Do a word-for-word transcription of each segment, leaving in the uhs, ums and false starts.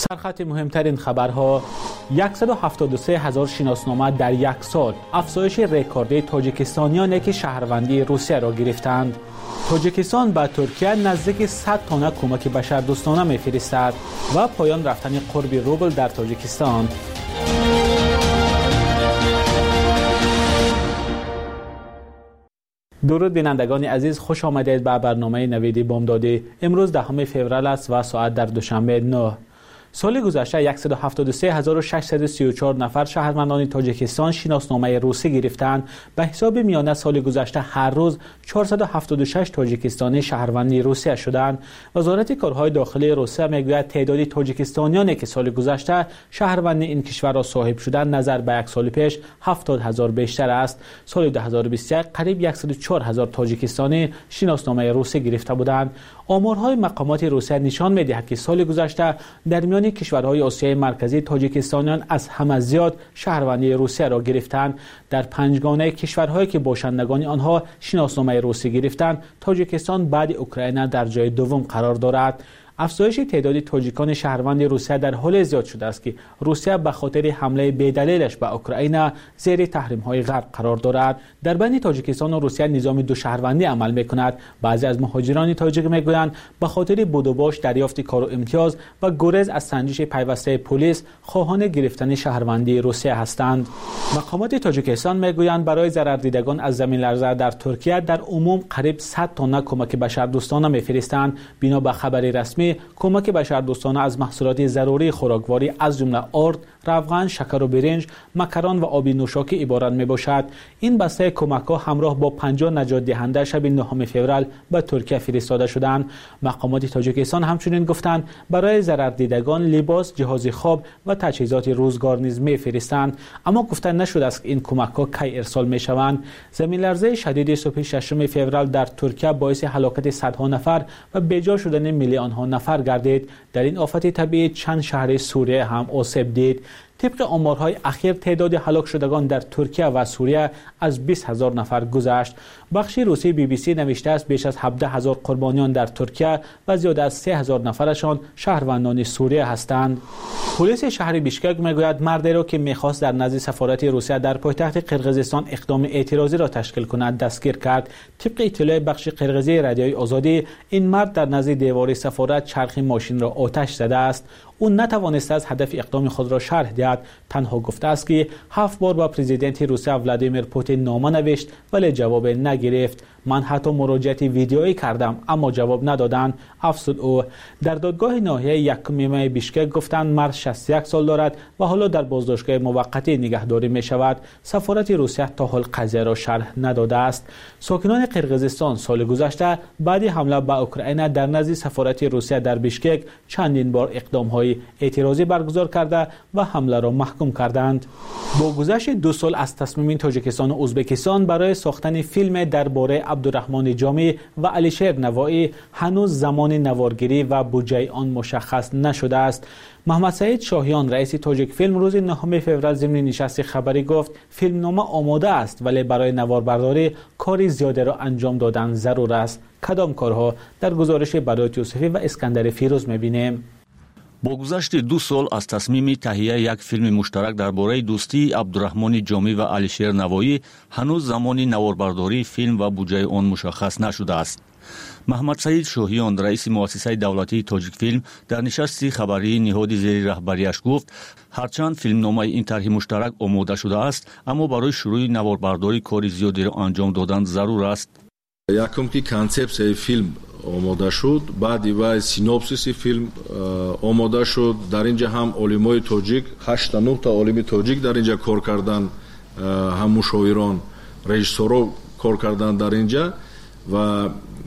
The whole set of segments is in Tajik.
سرخط مهمترین خبرها: صد و هفتاد و سه هزار شناسنامه در یک سال، افزایش رکوردی تاجیکستانیانی که شهروندی روسیه را گرفتند. تاجیکستان به ترکیه نزدیک صد تن کمک بشردوستانه می‌فرستد و پایان رفتن قرب روبل در تاجیکستان. درود بینندگان عزیز، خوش آمدید به برنامه نوید بامدادی. امروز دهم فوریه است و ساعت در دوشنبه نه. سال گذشته صد و هفتاد و سه هزار و ششصد و سی و چهار نفر شهروندان تاجیکستان شناسنامه روسی گرفتند. به حساب میانه سال گذشته هر روز چهارصد و هفتاد و شش تاجیکستانی شهروندی روسیه شدند. وزارت کارهای داخلی روسیه میگوید تعداد تاجیکستانیانی که سال گذشته شهروندی این کشور را صاحب شدند نظر به یک سال پیش هفتاد هزار بیشتر است. سال دو هزار و بیست و یک قریب صد و چهار هزار تاجیکستانی شناسنامه روسی گرفته بودند. آمارهای مقامات روسیه نشان می‌دهد که سال گذشته در میان کشورهای آسیای مرکزی تاجیکستانیان از همه زیاد شهروندی روسیه را گرفتند. در پنجگانه کشورهایی که باشندگان آنها شناسنامه روسی گرفتند، تاجیکستان بعد اوکراین در جای دوم قرار دارد. افزایش تعداد تاجیکان شهروند روسیه در حال زیاد شده است که روسیه به خاطر حمله بی‌دلیلش به اوکراین زیر تحریم‌های غرب قرار دارد. در بین تاجیکستان و روسیه نظام دو شهروندی عمل می‌کند. بعضی از مهاجران تاجیک می‌گویند به خاطر بود و باش دریافت کار و امتیاز و گریز از سنجش پیوسته پلیس خواهان گرفتن شهروندی روسیه هستند. مقامات تاجیکستان می‌گویند برای ضرردیدگان از زمین لرزه در ترکیه در عموم قریب صد تن کمک بشردوستانه می‌فرستند. بنا به خبر رسمی، کمک بشردوستانه از محصولات ضروری خوراکواری از جمله آرد، روغن، شکر و برنج، مکران و آب نوشاکی عبارت می باشد. این بسته کمک ها همراه با پنجاه نجات دهنده شب نهم فوریه به ترکیه فرستاده شدند. مقامات تاجیکستان همچنین گفتند برای ضرردیدگان لباس، جهاز خواب و تجهیزات روزگار نیز می فرستند، اما گفته نشده است که این کمک ها کی ارسال می شوند. زمین لرزه شدید صبح ششم فوریه در ترکیه باعث هلاکت صدها نفر و بیجا شدن میلیون ها نفر گردید. در این آفت طبیعی چند شهر سوریه هم آسیب دید. طبق آمارهای اخیر تعداد هلاک شدگان در ترکیه و سوریه از بیست هزار نفر گذشت. بخش روسی بی بی سی نوشته است بیش از هفده هزار قربانیان در ترکیه و زیاده از سه هزار نفرشان شهروندان سوریه هستند. پلیس شهر بیشکک میگوید مردی را که میخواست در نزد سفارت روسیه در پایتخت قرقیزستان اقدام اعتراضی را تشکیل کند دستگیر کرد. طبق اطلاع بخش قرقیزی رادیوی آزادی، این مرد در نزد دیوار سفارت چرخ ماشین را آتش زده است. او نتوانسته از هدف اقدام خود را شرح دهد. تنها گفته است که هفت بار با پرزیدنت روسیه ولادیمیر پوتین نامه نوشت ولی جواب نگرفت. من حتی مراجعه ویدیویی کردم اما جواب ندادند، افزود او. در دادگاه ناحیه یکم مای بیشکک گفتند مرد شصت و یک سال دارد و حالا در بازداشتگاه موقتی نگهداری می شود. سفارت روسیه تا حال قضیه را شرح نداده است. ساکنان قرقیزستان سال گذشته بعد حمله به اوکراین در نزد سفارت روسیه در بیشکک چندین بار اقدام‌های اعتراضی برگزار کرده و حمله را محکوم کردند. با گذشت دو سال از تصمیم تاجیکستان و ازبکستان برای ساختن فیلم درباره عبدالرحمن جامی و علیشیر نوایی، هنوز زمان نوارگیری و بودجه آن مشخص نشده است. محمد سعید شاهیان رئیس تاجیک فیلم روز نهم فوریه ضمن نشست خبری گفت فیلمنامه آماده است ولی برای نواربرداری کاری زیاده را انجام دادن ضرور است. کدام کارها؟ در گزارش برایت یوسفی و اسکندر فیروز می‌بینیم. با گذشت دو سال از تصمیم تهیه یک فیلم مشترک درباره دوستی عبدالرحمن جامی و علیشیر نوایی، هنوز زمان نواربرداری فیلم و بودجه آن مشخص نشده است. محمد سعید شاهیان رئیس مؤسسه دولتی تاجیک فیلم در نشست خبری نهاد زیر رهبریش گفت هرچند فیلمنامه این طرح مشترک آماده شده است، اما برای شروع نواربرداری کار زیادی را انجام دادن ضرور است. یکم که کانسپت فیلم آماده شد، بعدی و سینوپسیس فیلم آماده شد. در اینجا هم علمای تاجیک، هشت نه تا علم تاجیک در اینجا کار کردن، هم مشاوران، رژیسورا کار کردن در اینجا و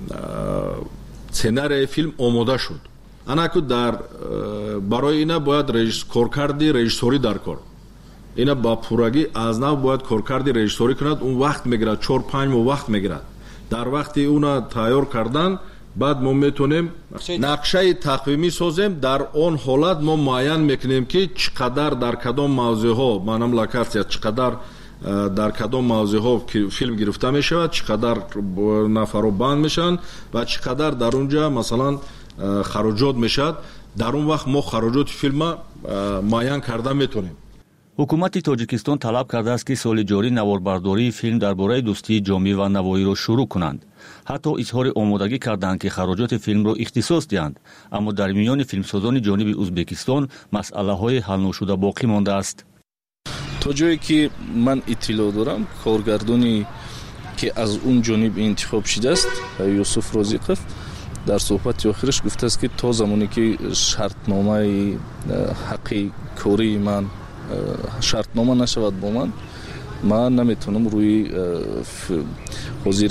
سناریوی فیلم آماده شد. اناکو در برای اینا باید رژیس کار کردی رژیسوری در کار. اینا با پورگی از نو باید کار کردی رژیسوری کند. اون وقت میگیرد، چهار پنج ماه وقت میگیرد. در وقتی اونا تیار کردن بعد ما میتونیم نقشه تقویمی سازیم. در اون حالت ما معین میکنیم که چقدر در کدام موضوع ها منم لکارسیا چقدر در کدام موضوع ها فیلم گرفته میشود، چقدر نفر رو بند میشن و چقدر در اونجا مثلا خراجات میشد дар он вақт мо хароҷоти филма муайян карда метавонем. ҳукумати тоҷикистон талаб кардааст ки соли ҷорӣ наворбардории филм дар бораи дӯстии ҷомӣ ва навоиро шурӯъ кунанд. ҳатто изҳори омодагӣ карданд ки хароҷоти филмро ихтисос диҳанд, аммо дар миёни филмсозони ҷониби ӯзбекистон масъалаҳои ҳалношуда боқӣ мондааст. то ҷое ки ман иттилоъ дорам, коргардони ки аз он ҷониб интихоб шудааст, Юсуф Розиқов, дар суҳбати охираш гуфтааст ки то замоне ки шартномаи ҳаққи кории ман шартнома нашавад бо ман, ман наметавонам рӯи ҳозир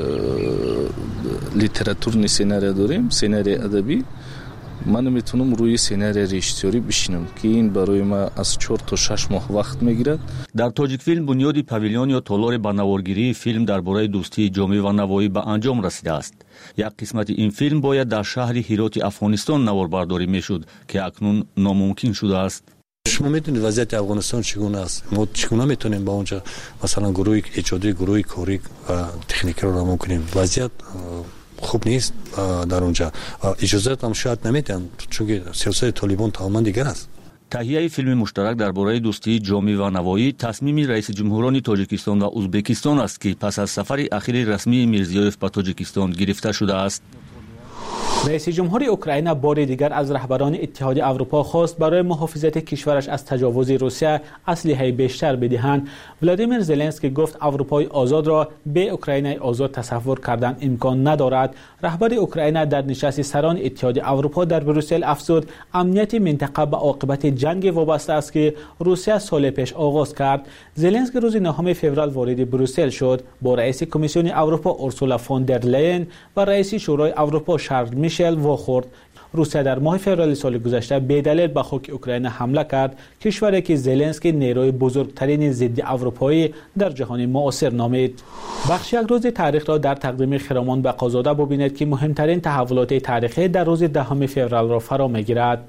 литературни сценария дорем, сценарияи адабӣ, ман наметавонам рӯи сценарияи режиссёрӣ бишинам, ки ин барои ман аз чор то шаш моҳ вақт мегирад. дар тоҷикфилм бунёди павилён ё толори ба наворгирии филм дар бораи дӯстии ҷомӣ ва навоӣ ба анҷом расидааст. як қисмати ин филм бояд дар шаҳри Ҳироти Афғонистон наворбардорӣ мешуд, ки акнун номумкин шудааст. шумо метавонед вазъияти Афғонистон чӣ гуна аст? мо чӣ гуна метавонем ба онҷа масалан гурӯҳи иҷодӣ, гурӯҳи корӣ ва техникаро рамон кунем? вазъият хуб нест дар онҷа. иҷозат ҳам шояд намедиҳанд, чунки сиёсати Толибон тамоман дигар аст. таҳияи филми муштарак дар бораи дӯстии ҷомӣ ва навоӣ тасмими раиси ҷумҳурони Тоҷикистон ва Ӯзбекистон аст, ки пас аз сафари ахири расмии Мирзиёев ба Тоҷикистон гирифта шудааст. رئیس جمهور اوکراین بار دیگر از رهبران اتحاد اروپا خواست برای محافظت کشورش از تجاوز روسیه اسلحه بیشتر بدهند. ولادیمیر زلنسکی گفت اروپای آزاد را به اوکراین آزاد تصور کردن امکان ندارد. رهبر اوکراین در نشست سران اتحاد اروپا در بروسل افزود امنیت منطقه به عاقبت جنگ وابسته است که روسیه سال پیش آغاز کرد. زلنسکی روز نهم فوریه وارد بروسل شد. با رئیس کمیسیون اروپا اورسولا فون در لین و رئیس شورای اروپا شارل میشل واخورد. روسیه در ماه فوریه سال گذشته بدلیل به خاک اوکراین حمله کرد، کشوری که زلنسکی نیروی بزرگترین ضد اروپایی در جهان معاصر نامید. بخش یک روز تاریخ را در تقدیم خرامان بقازاده ببینید که مهمترین تحولات تاریخی در روز دهم فوریه را فرا میگیرد.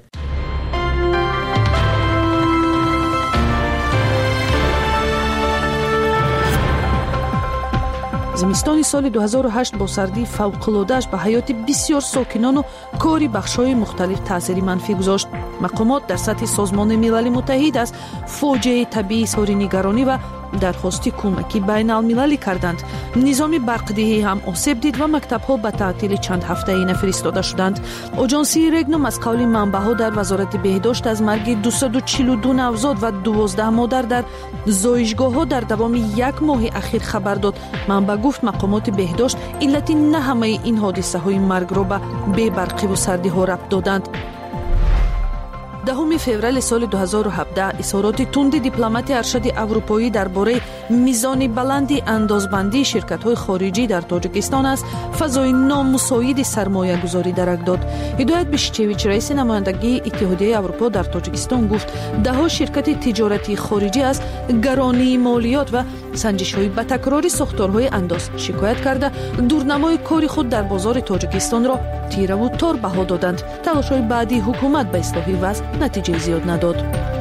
зимистони соли ду ҳазору ҳашт бо сардии фавқулодааш ба ҳаёти бисёр сокинону кори бахшҳои мухталиф таъсири манфӣ гузошт. мақомот дар сатҳи созмони милали муттаҳид аз фоҷиаи табиӣ изҳори нигаронӣ ва дархости кӯмаки байналмилалӣ карданд. низоми барқдиҳӣ ҳам осеб дид ва мактабҳо ба таътили чанд ҳафтаӣ нафиристода шуданд. оҷонсии регнум аз қавли манбаъҳо дар вазорати беҳдошт аз марги дусаду чилу ду навзод ва дувоздаҳ модар дар зоишгоҳҳо дар давоми як моҳи ахир хабар дод. манбаъ гуфт мақомоти беҳдошт иллати на ҳамаи ин ҳодисаҳои маргро ба бебарқиву сардиҳо рабт доданд. дահуми феврали соли ду ҳазору ҳабдаҳ изҳороти тунди дипломати аршади аврупоӣ дар бораи мизони баланди андозбандии ширкатҳои хориҷӣ дар тоҷикистон аз фазои номусоиди сармоягузорӣ дарак дод. ҳидоят бишичевич раиси намояндагии иттиҳодияи аврупо дар тоҷикистон гуфт даҳо ширкати тиҷоратии хориҷӣ аз гаронии молиёт ва санҷишҳои батакрори сохторҳои андоз шикоят карда дурнамои кори худ дар бозори тоҷикистонро тираву тор баҳо доданд. талошҳои баъдии ҳукумат ба ислоҳи вазъ натиҷаи зиёд надод.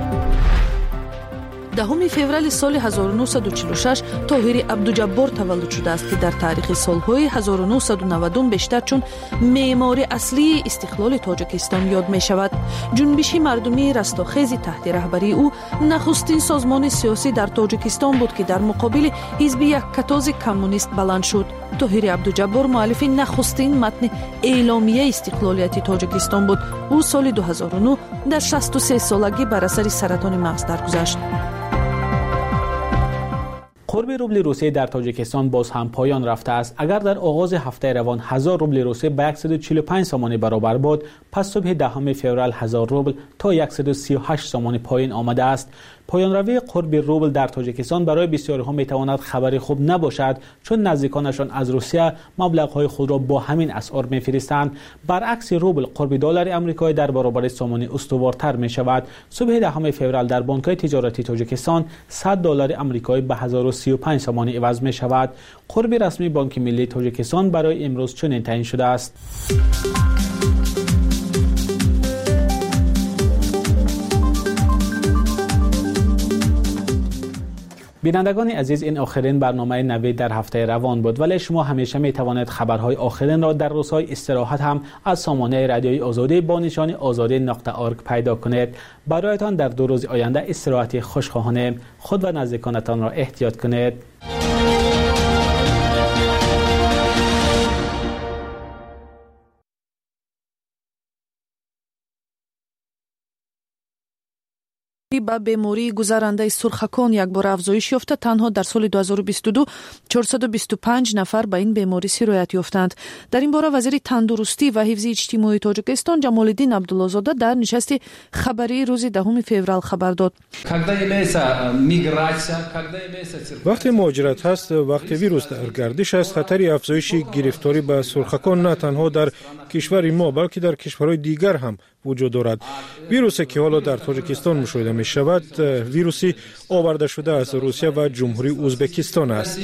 дահуми феврали соли ҳазору нӯҳсаду чилу шаш тоҳири абдуҷаббор таваллуд шудааст, ки дар таърихи солҳои ҳазору нӯҳсаду навадум бештар чун меъмори аслии истиқлоли тоҷикистон ёд мешавад. ҷунбиши мардумии растохези таҳти раҳбарии ӯ нахустин созмони сиёсӣ дар тоҷикистон буд, ки дар муқобили ҳизби яккатози коммунист баланд шуд. тоҳири абдуҷаббор муаллифи нахустин матни эъломияи истиқлолияти тоҷикистон буд. ӯ соли ду ҳазору нӯҳ дар шасту се солагӣ бар асари саратони мағз даргузашт. قرب روبل روسیه در تاجیکستان باز هم پایان رفته است. اگر در آغاز هفته روان هزار روبل روسیه به صد و چهل و پنج سوم برابر بود، پس صبح دهم فوریه هزار روبل تا صد و سی و هشت سوم پایین آمده است. پایان روی قرب روبل در تاجیکستان برای بسیاری‌ها میتواند خبری خوب نباشد، چون نزدیکانشان از روسیه مبلغ‌های خود را با همین اسعار می‌فرستند. برعکس روبل قرب دلار آمریکایی در برابر سوم استوارتر می‌شود. صبح دهم فوریه در بانک‌های تجارتی تاجیکستان صد دلار آمریکایی به هزار و سی و پنج سوم عوض می‌شود. قرب رسمی بانک ملی تاجیکستان برای امروز چنین تعیین شده است. بینندگان عزیز، این آخرین برنامه نوید در هفته روان بود، ولی شما همیشه می توانید خبرهای آخرین را در روزهای استراحت هم از سامانه رادیوی آزادی با نشان آزادی نقطه اورگ پیدا کنید. برایتان در دو روز آینده استراحتی خوش خواهانیم. خود و نزدیکانتان را احتیاط کنید. با بیماری گذرنده سرخکان یک بار افزایش یافته. تنها در سال دو هزار و بیست و دو چهارصد و بیست و پنج نفر به این بیماری سرایت یافتند. در این باره وزیر تندرستی و حفظ اجتماعی تاجیکستان جمالالدین عبدالله‌زاده در نشست خبری روز دهم فوریه خبر داد. وقتی مهاجرت هست، وقتی ویروس در گردش است، خطر افزایش گرفتاری به سرخکان نه تنها در کشور ما بلکه در کشورهای دیگر هم وجود دارد. ویروسی که حالا در تاجیکستان مشاهده می شود ویروسی آورده شده از روسیه و جمهوری ازبکستان است.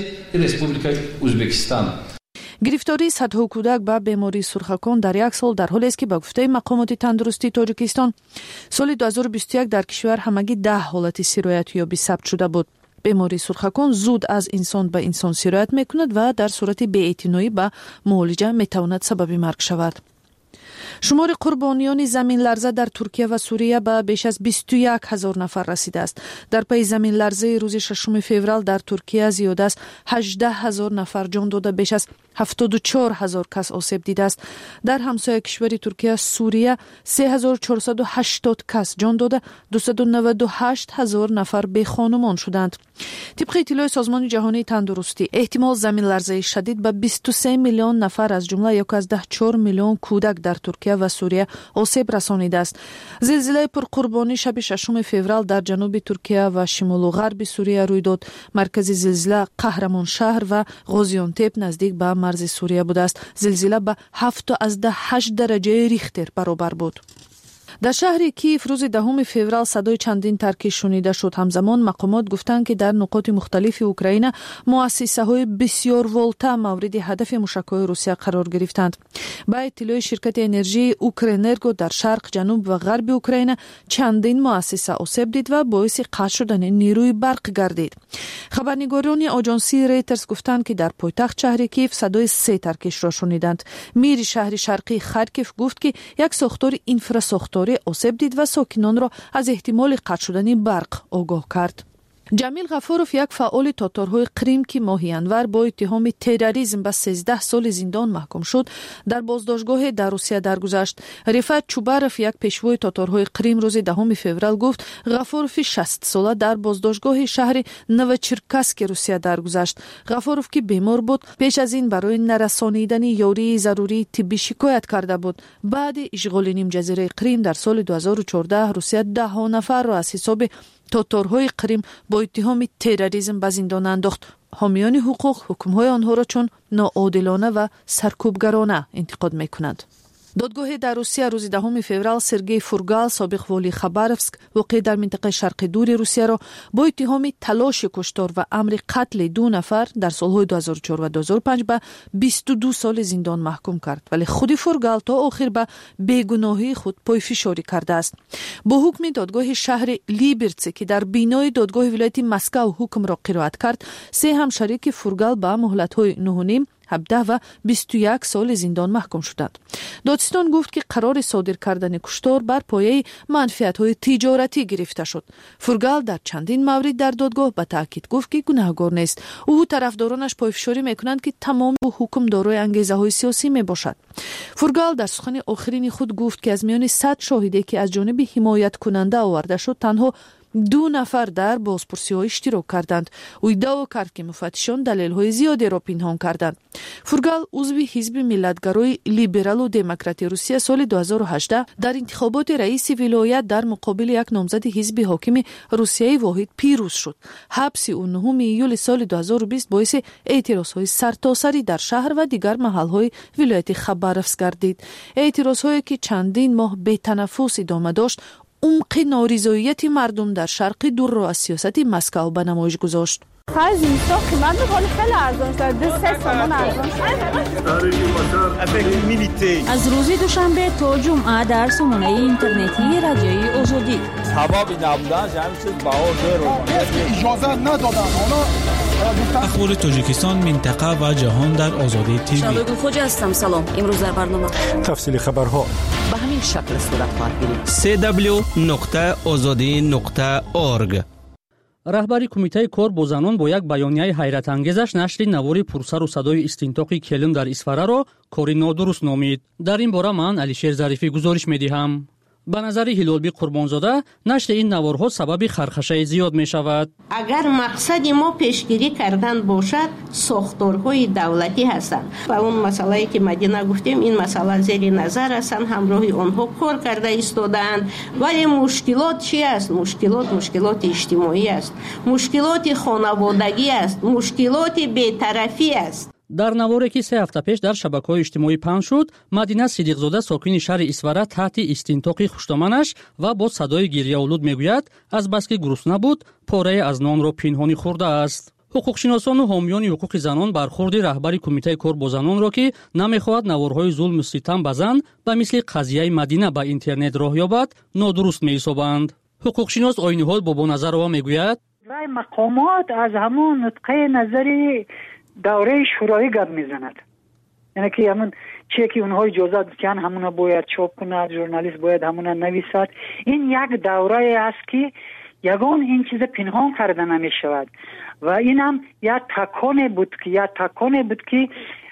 گرفتاری صدها کودک به بیماری سرخکان در یک سال در حالی است که به گفته مقامات تندرستی تاجیکستان سال دو هزار و بیست و یک در کشور همگی ده حالت سرایت یابی ثبت شده بود. بیماری سرخکان زود از انسان به انسان سرایت می کند و در صورت بی‌اعتنایی به معالجه می تواند سبب مرگ شود. شمار قربانیان زمین لرزه در ترکیه و سوریه به بیش از بیست و یک هزار نفر رسیده است. در پی زمین لرزه روز ششم فوریه در ترکیه زیاده از هجده هزار نفر جان داده، بیش از هفتاد و چهار هزار کس آسیب دیده است. در همسایه کشوری ترکیه سوریه سه هزار و چهارصد و هشتاد کس جان داده، دویست و نود و هشت هزار نفر بی خانمان شدند. طبق اطلاع سازمان جهانی تندرستی احتمال زمین لرزه شدید به بیست و سه میلیون نفر از جمله یک از ده چهار میلیون کودک در ترکیه و سوریه آسیب رسانیده است. زلزله پرقربانی شب ششم فوریه در جنوب ترکیه و شمال و غرب سوریه روی داد. مرکز زلزله قهرمان شهر و غازیانتپ نزدیک به مرز سوریه بوده است. زلزله به هفت از ده هشت درجه ریختر برابر بود. در شهر کیف روز دهم فوریه صدای چندین ترکش شنیده شد. همزمان مقامات گفتند که در نقاط مختلف اوکراین مؤسسه‌های بسیار ولتا مورد هدف موشک‌های روسیه قرار گرفتند. با اطلاع شرکت انرژی اوکراینرگو در شرق، جنوب و غرب اوکراین چندین مؤسسه آسیب دید و باعث قطع شدن نیروی برق گردید. خبرنگاران آژانسی ریترز گفتند که در پایتخت شهر کیف صدای سه ترکش را شنیدند. میر شهر شرقی خارکیف گفت که یک ساختار اینفراساختاری آسیب دید و ساکنان را از احتمال قطع شدن برق آگاه کرد. جمیل غفاروف یک فعال تاتارهای قریم که ماهی انور با اتهام تروریسم به سیزده سال زندان محکوم شد در بازداشتگاه در روسیه درگذشت. رفعت چوباروف یک پیشوای تاتارهای قریم روز دهم فوریه گفت غفاروف شصت ساله در بازداشتگاه شهر نوچرکاسک روسیه درگذشت. غفاروف که بیمار بود پیش از این برای نرسانیدن یاری ضروری طبی شکایت کرده بود. بعد اشغال نیم جزیره قریم در سال دو هزار و چهارده روسیه ده ها نفر را از حساب تاتارهای قریم با اتهام تروریسم به زندان انداخت. حامیان حقوق حکم‌های آنها را چون ناعادلانه و سرکوبگرانه انتقاد می‌کنند. دادگاه در روسیه روز دهم فوریه سرگئی فورگال سابق والی خباروفسک واقع در منطقه شرق دور روسیه را با اتهام تلاش کشتار و امر قتل دو نفر در سالهای دو هزار و چهار و دو هزار و پنج به بیست و دو سال زندان محکوم کرد، ولی خود فورگال تا آخر به بیگناهی خود پایفشاری کرده است. با حکم دادگاه شهر لیبرتسی که در بینای دادگاه ولایت مسکو حکم را قرائت کرد، سه همشریک فورگال به مهلت‌های نه و نیم هفده و بیست و یک سال زندان محکوم شدند. دادستان گفت که قرار صادر کردن کشتار بر پایه منفعت‌های تجارتی گرفته شد. فورگال در چندین مورد در دادگاه به تاکید گفت که گناهکار نیست. او طرفدارانش پایفشاری میکنند که تمام حکم دارای انگیزه‌های سیاسی میباشد. فورگال در سخن آخرین خود گفت که از میان صد شاهدی که از جانب حمایت کننده آورده شد تنها دو نفر در بازپرسی ها اشتراک کردند. او ادعا کرد که مفتشان دلیل های زیادی را پنهان کردند. فورگال عضو حزب ملتگرای لیبرال و دموکرات روسیه سال دو هزار و هجده در انتخابات رئیس ولایت در مقابل یک نامزد حزب حاکم روسیه واحد پیروز شد. حبس او نهم ایول سال دو هزار و بیست باعث اعتراض های سرتاسری در شهر و دیگر محل های ولایت خباروفسک گردید. اعتراض هایی که چندین ماه بی تنفس ادامه داشت عمق نارضایتی مردم در شرق دور را از سیاست مسکو به نمایش گذاشت. خرج اینستا قیمت می‌کنه خیلی ارزان شد. دو سه تومان ارزان شد. از روز دوشنبه تا جمعه در سامانه اینترنتی رادیوی آزادی سبب نبودنش همین چیز بهار زیر اجازه ندادن اونا. اخبار تاجیکستان، منطقه و جهان در آزادی تیوی. شبگون خوجا هستم. سلام. امروز در برنامه تفصیل خبرها به همین شکل صورت خواهد گرفت. سی دبلیو نقطه آزادی نقطه اورگ. راهبری کمیته کار با زنان با یک بیانیه حیرت انگیزش نشر نواری پرسر و صدای استنطاقی کلم در اسفره را کاری نادرست نامید. در این باره من علیشیر ظریفی گزارش می‌دهم. به نظر هلالبی قربانزاده نشر این نوارها سبب خرخشه زیاد می شود. اگر مقصد ما پیشگیری کردن باشد ساختارهای دولتی هستند و اون مسئله که مدینه گفتیم این مسئله زیر نظر هستند، همراه آنها کار کرده ایستادند، ولی مشکلات چی است؟ مشکلات مشکلات اجتماعی است، مشکلات خانوادگی است، مشکلات بی‌طرفی است. در نواری که سه هفته پیش در شبکه‌های اجتماعی پخش شد، مدینه صدیقزاده ساکن شهر اسفره تحت استنطاق خوشتامنش و با صدای گریه‌آلود میگوید از بس که گرسنه بود پاره از نان را پنهانی خورده است. حقوقشناسان و حامیان حقوق زنان برخورد رهبر کمیته کار با زنان را که نمیخواهد نوارهای ظلم و ستم به زن به مثل قضیه مدینه به اینترنت راه یابد نادرست می‌حسابند. حقوقشناس آینی‌حال بابا نظرова میگوید رای مقامات از همون نطقه نظری دوره شورایی گپ میزند، یعنی که همون چیه که اونها اجازه دادن همونا باید چاپ کند، ژورنالیست باید همونا نویسد. این یک دوره است که یگان این چیز پنهان کرده نمی شود و این هم یک تکانه بود که یک تکانه بود که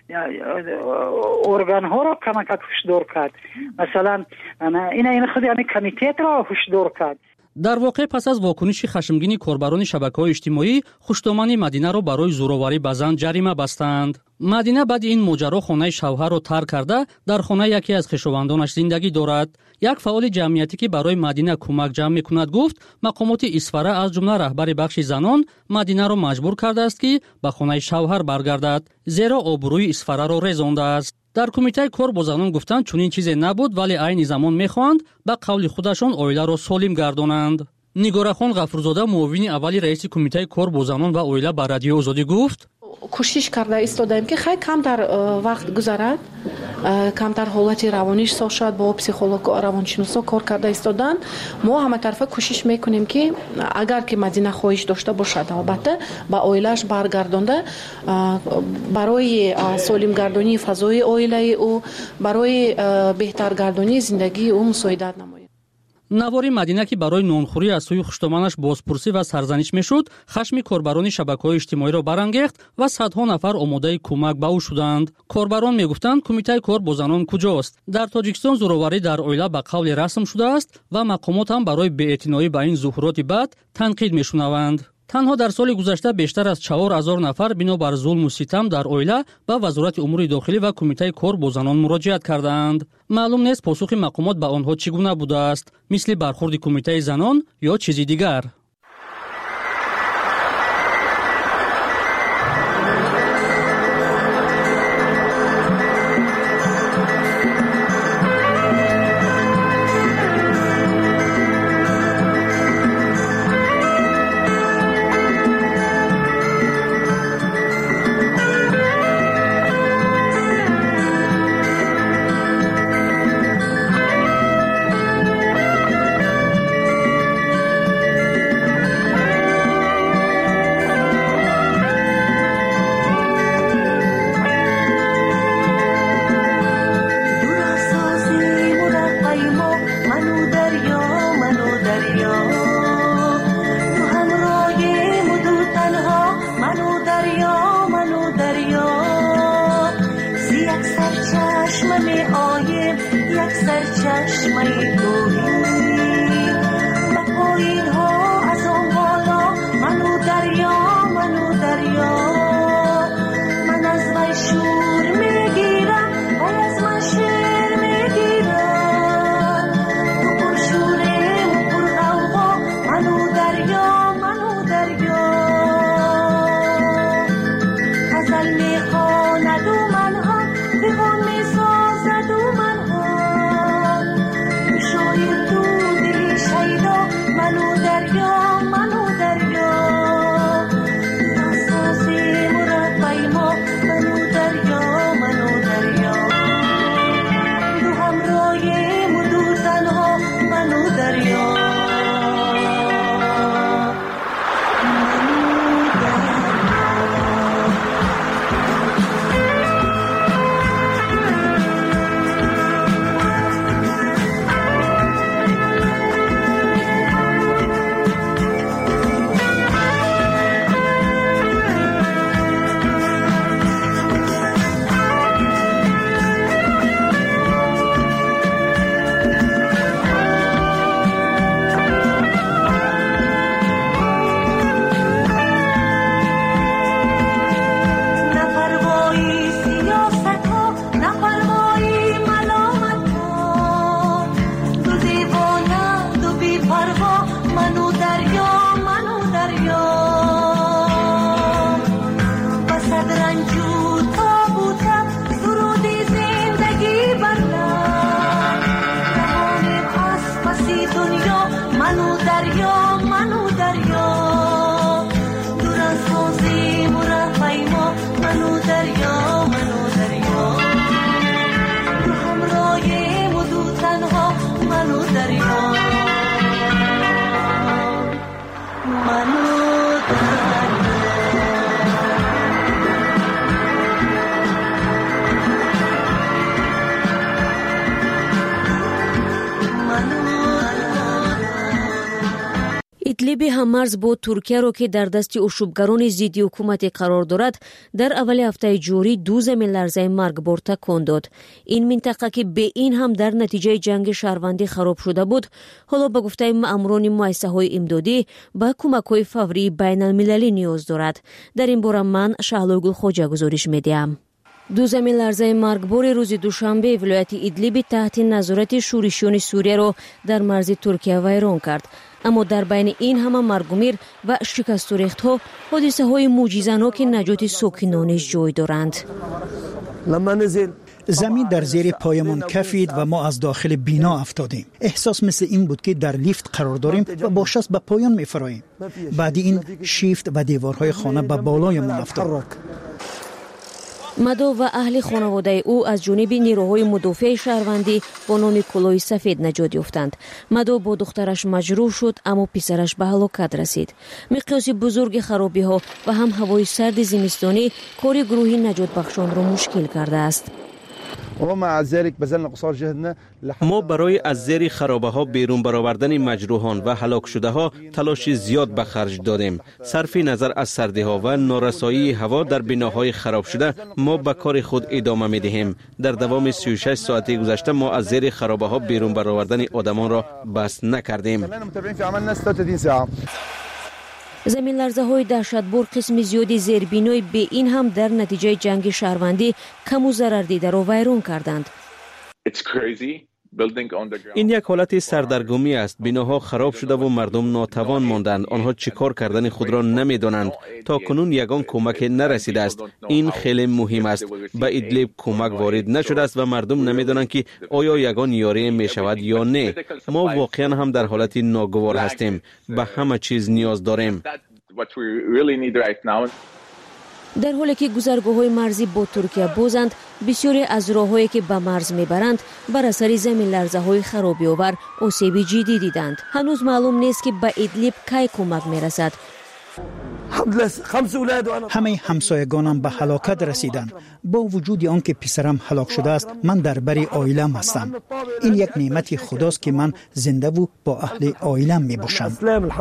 ارگان ها را کمک هشدار کرد، مثلا این این خود یعنی کمیته را هشدار کرد. در واقع پس از واکنش خشمگین کاربران شبکه‌های اجتماعی خوشتامن مدینه را برای زورآوری به زن جریمه بستند. مدینه بعد این ماجرا خانه شوهر را ترک کرده در خانه یکی از خویشاوندانش زندگی دارد. یک فعال جمعیتی که برای مدینه کمک جمع می‌کند گفت مقامات اسفره از جمله رهبر بخش زنان مدینه را مجبور کرده است که به خانه شوهر برگردد، زیرا آبروی اسفره را رسانده است. در کمیته کار با زنان گفتند چون این چیزی نبود ولی عین زمان می‌خواهند به قول خودشان عائله را سالم گردانند. نگاره خان غفورزاده معاون اول رئیس کمیته کار با زنان و عائله به رادیو آزادی گفت کوشش کرده ایستادیم که خیلی کمتر وقت گذرد، کمتر حالت روانیش سال شد، با پسیخولوگ و روانشناسا کار کرده ایستادن. ما همه طرفه کوشش میکنیم که اگر که مدینه خواهش داشته باشد البته با عائله‌اش برگردانده برای سالم گردانی فضای عائله او، برای بهتر گردانی زندگی او مساعدت نماید. نواری مدینه که برای نانخوری از سوی خوشتامنش بازپرسی و سرزنش میشد، خشم کاربران شبکه‌های اجتماعی را برانگیخت و صدها نفر آماده کمک به او شدند. کاربران میگفتند کمیته کار با زنان کجاست؟ در تاجیکستان زورآوری در عائله به قول رسم شده است و مقامات هم برای بی‌اعتنایی به این ظهورات بد تنقید میشنوند. تنها در سال گذشته بیشتر از چهار هزار نفر بنابر ظلم و ستم در عائله به وزارت امور داخلی و کمیته کار با زنان مراجعت کردند. معلوم نیست پاسخ مقامات به آنها چگونه بوده است، مثل برخورد کمیته زنان یا چیزی دیگر. دریا منو دریا دور از بازیم و رفای ما منو دریا منو دریا دو همراهیم و دو تنها منو دریا منو идлиби ҳаммарз бо туркияро ки дар дасти ошӯбгарони зидди ҳукумате қарор дорад дар аввали ҳафтаи ҷорӣ ду заминларзаи маргбор такон дод. ин минтақа ки бе ин ҳам дар натиҷаи ҷанги шаҳрвандӣ хароб шуда буд ҳоло ба гуфтаи маъмурони муассисаҳои имдодӣ ба кӯмакҳои фаврии байналмилалӣ ниёз дорад. дар ин бора ман Шаҳлойгул Хоҷа гузориш медиҳам. ду заминларзаи маргбори рӯзи душанбе вилояти Идлиби таҳти назорати шӯришиёни Сурияро дар марзи Туркия вайрон кард. аммо дар байни ин ҳама маргумир ва шикастурехтҳо ҳодисаҳои мӯъҷизаноки наҷоти сокинониш ҷой доранд. زمین در زیر پایمان کفید و ما از داخل بنا افتادیم. احساس مثل این بود که در لیفت قرار داریم و با شست به پایان می‌فراییم. بعد این شیفت و دیوارهای خانه به بالایمان افتاد. مدو و اهل خانواده او از جانب نیروهای مدافع شهروندی با نام کلاه سفید نجات یافتند. مدو با دخترش مجروح شد اما پسرش به هلاکت رسید. مقیاس بزرگ خرابی ها و هم هوای سرد زمستانی کار گروه نجات بخشان را مشکل کرده است. ما برای از زیر خرابه ها بیرون برآوردن مجروحان و هلاک شده ها تلاش زیاد به خرج دادیم. صرف نظر از سردی ها و نارسایی هوا در بناهای خراب شده ما به کار خود ادامه می دهیم. در دوام سی و شش ساعتی گذشته ما از زیر خرابه ها بیرون برآوردن آدمان را بس نکردیم. заминларзаҳои даҳшатбор қисми зиёди зербинои бе ин ҳам дар натиҷаи ҷанги шаҳрвандӣ каму зарардидаро вайрон карданд. این یک حالت سردرگمی است. بناها خراب شده و مردم ناتوان ماندند. آنها چیکار کردن خود را نمیدانند. تا کنون یگان کمک نرسیده است. این خیلی مهم است. به ادلیب کمک وارد نشده است و مردم نمیدانند که آیا یگان یاری می شود یا نه. ما واقعا هم در حالت ناگوار هستیم. به همه چیز نیاز داریم. در حالی که گذرگاه‌های مرزی با ترکیه بازند، بسیاری از راه‌هایی که به مرز می‌برند بر اثر زمین‌لرزه‌های خرابی‌آور آسیب جدی دیدند. هنوز معلوم نیست که به ادلیب کی کمک می‌رسد. همه همسایگانم به هلاکت رسیدند. با وجود آنکه پسرم هلاک شده است، من در بر عائله‌ام هستم. این یک نعمت خداست که من زنده و با اهل عائله‌ام می‌باشم.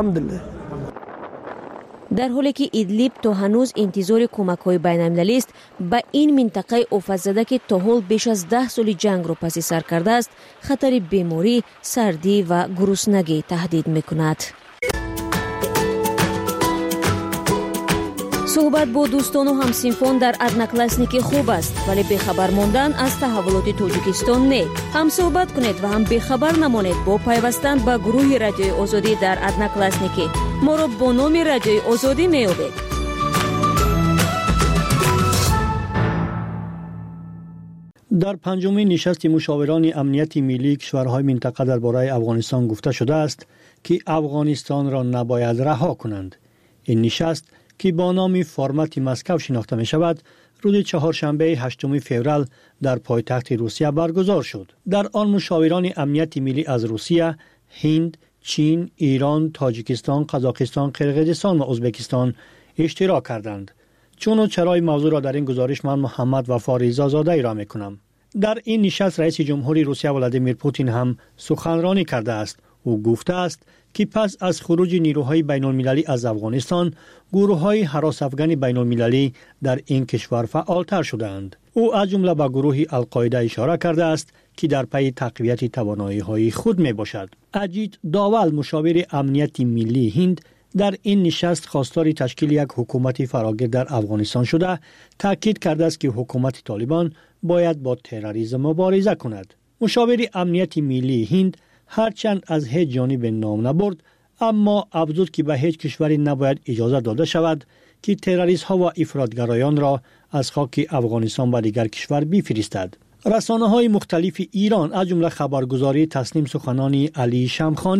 در حالی که ادلیب تا هنوز انتظار کمک‌های بین‌المللی است، به این منطقه آفت‌زده که تا حال بیش از ده سال جنگ را پس سر کرده است، خطر بیماری، سردی و گرسنگی تهدید می‌کند. صحبت با دوستان و همسنفان در ادناکلاسنیک خوب است، ولی بخبر ماندن از تحولات تاجیکستان نه. هم صحبت کنید و هم بخبر نمانید با پیوستن به گروه رادیوی آزادی در ادناکلاسنیک. ما را با نام رادیوی آزادی می‌یابید. در پنجمین نشست مشاوران امنیت ملی کشورهای منطقه درباره افغانستان گفته شده است که افغانستان را نباید رها کنند. این نشست که با نام فرمت مسکو شناخته می شود، روز چهارشنبه هشتم فوریه در پایتخت روسیه برگزار شد. در آن مشاوران امنیت ملی از روسیه، هند، چین، ایران، تاجیکستان، قزاقستان، قرقیزستان و ازبکستان اشتراک کردند. چون و چرای موضوع را در این گزارش من محمد وفا رضازاده ای را می کنم. در این نشست رئیس جمهوری روسیه ولادیمیر پوتین هم سخنرانی کرده است. او گفته است که پس از خروج نیروهای بین المللی از افغانستان، گروه‌های هراس افغان بین المللی در این کشور فعالتر شدند. او از جمله به گروه القاعده اشاره کرده است که در پی تقویت توانایی‌های خود می باشد. اجیت داول مشاور امنیت ملی هند در این نشست خواستار تشکیل یک حکومت فراگیر در افغانستان شده، تاکید کرده است که حکومت طالبان باید با تروریسم مبارزه کند. مشاور امنیت ملی هند هرچند از هیچ جانب نام نبرد، اما افزود که به هیچ کشوری نباید اجازه داده شود که تروریست ها و افراطگرایان را از خاک افغانستان به دیگر کشور بفرستد. رسانه های مختلف ایران از جمله خبرگزاری تسنیم سخنان علی شمخانی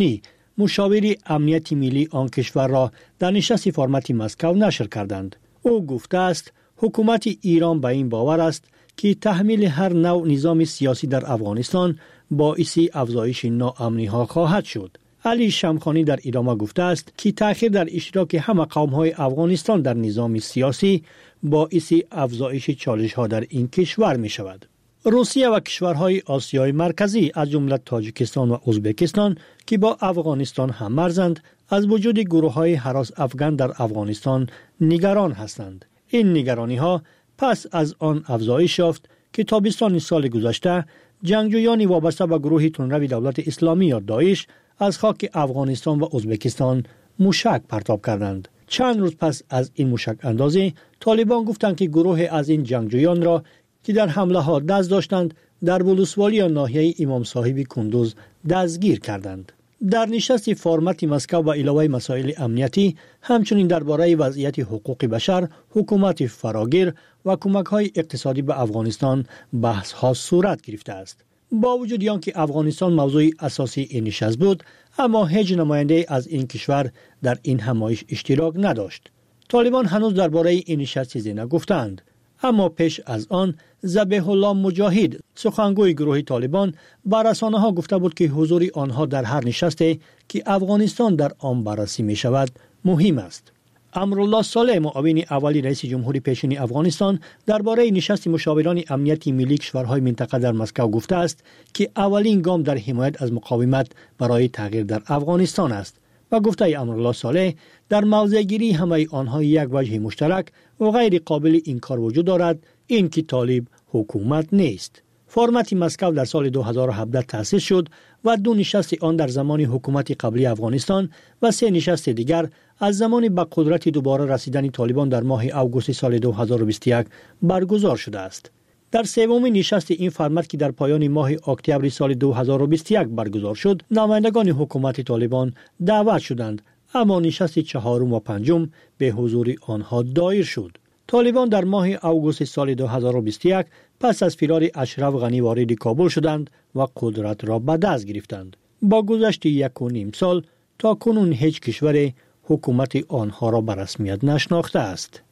مشاور امنیت ملی آن کشور را در نشست فرمت مسکو نشر کردند. او گفته است حکومت ایران به این باور است که تحمیل هر نوع نظام سیاسی در افغانستان باعث افزایش ناامنی ها خواهد شد. علی شمخانی در ادامه گفته است که تأخیر در اشتراک همه قوم های افغانستان در نظام سیاسی باعث افزایش چالش ها در این کشور می شود. روسیه و کشورهای آسیای مرکزی از جمله تاجیکستان و ازبکستان که با افغانستان هم مرزند از وجود گروه های هراس افغان در افغانستان نگران هستند. این نگرانی ها پس از آن افزایش یافت که تابستان سال گذشته جنگجویان وابسته به گروه تندرو دولت اسلامی یا داعش از خاک افغانستان و ازبکستان موشک پرتاب کردند. چند روز پس از این موشک اندازی طالبان گفتند که گروه از این جنگجویان را که در حمله ها دست داشتند در ولسوالی یا ناحیه امام صاحب کندوز دستگیر کردند. در نشست فرمت مسکو و علاوه مسائل امنیتی همچنین درباره وضعیت حقوق بشر، حکومت فراگیر و کمک‌های اقتصادی به افغانستان بحث ها صورت گرفته است. با وجود آنکه افغانستان موضوع اساسی این نشست بود، اما هیچ نماینده از این کشور در این همایش اشتراک نداشت. طالبان هنوز درباره این نشست چیزی نگفتند، اما پیش از آن ذبیح الله مجاهد سخنگوی گروه طالبان بر رسانه‌ها گفته بود که حضور آنها در هر نشستی که افغانستان در آن بررسی می شود مهم است. امرالله صالح معاون اولی رئیس جمهوری پیشین افغانستان درباره نشست مشاوران امنیتی ملی کشورهای منطقه در مسکو گفته است که اولین گام در حمایت از مقاومت برای تغییر در افغانستان است و گفته امرالله صالح در موضع گیری همه آنها یک وجه مشترک و غیر قابل انکار وجود دارد، این که طالب حکومت نیست. فرمت مسکو در سال دو هزار و هفده تأسیس شد و دو نشست آن در زمان حکومت قبلی افغانستان و سه نشست دیگر از زمان به قدرت دوباره رسیدن طالبان در ماه اوگوست سال دو هزار و بیست و یک برگزار شده است. در سومین نشست این فرمت که در پایان ماه اکتبر سال دو هزار و بیست و یک برگزار شد، نمایندگان حکومت طالبان دعوت شدند، اما نشست چهارم و پنجم به حضور آنها دایر شد. طالبان در ماه اوگوست سال دو هزار و بیست و یک پس از فرار اشرف غنی وارد کابل شدند و قدرت را به دست گرفتند. با گذشت یک و نیم سال تا کنون هیچ کشور حکومت آنها را به رسمیت نشناخته است.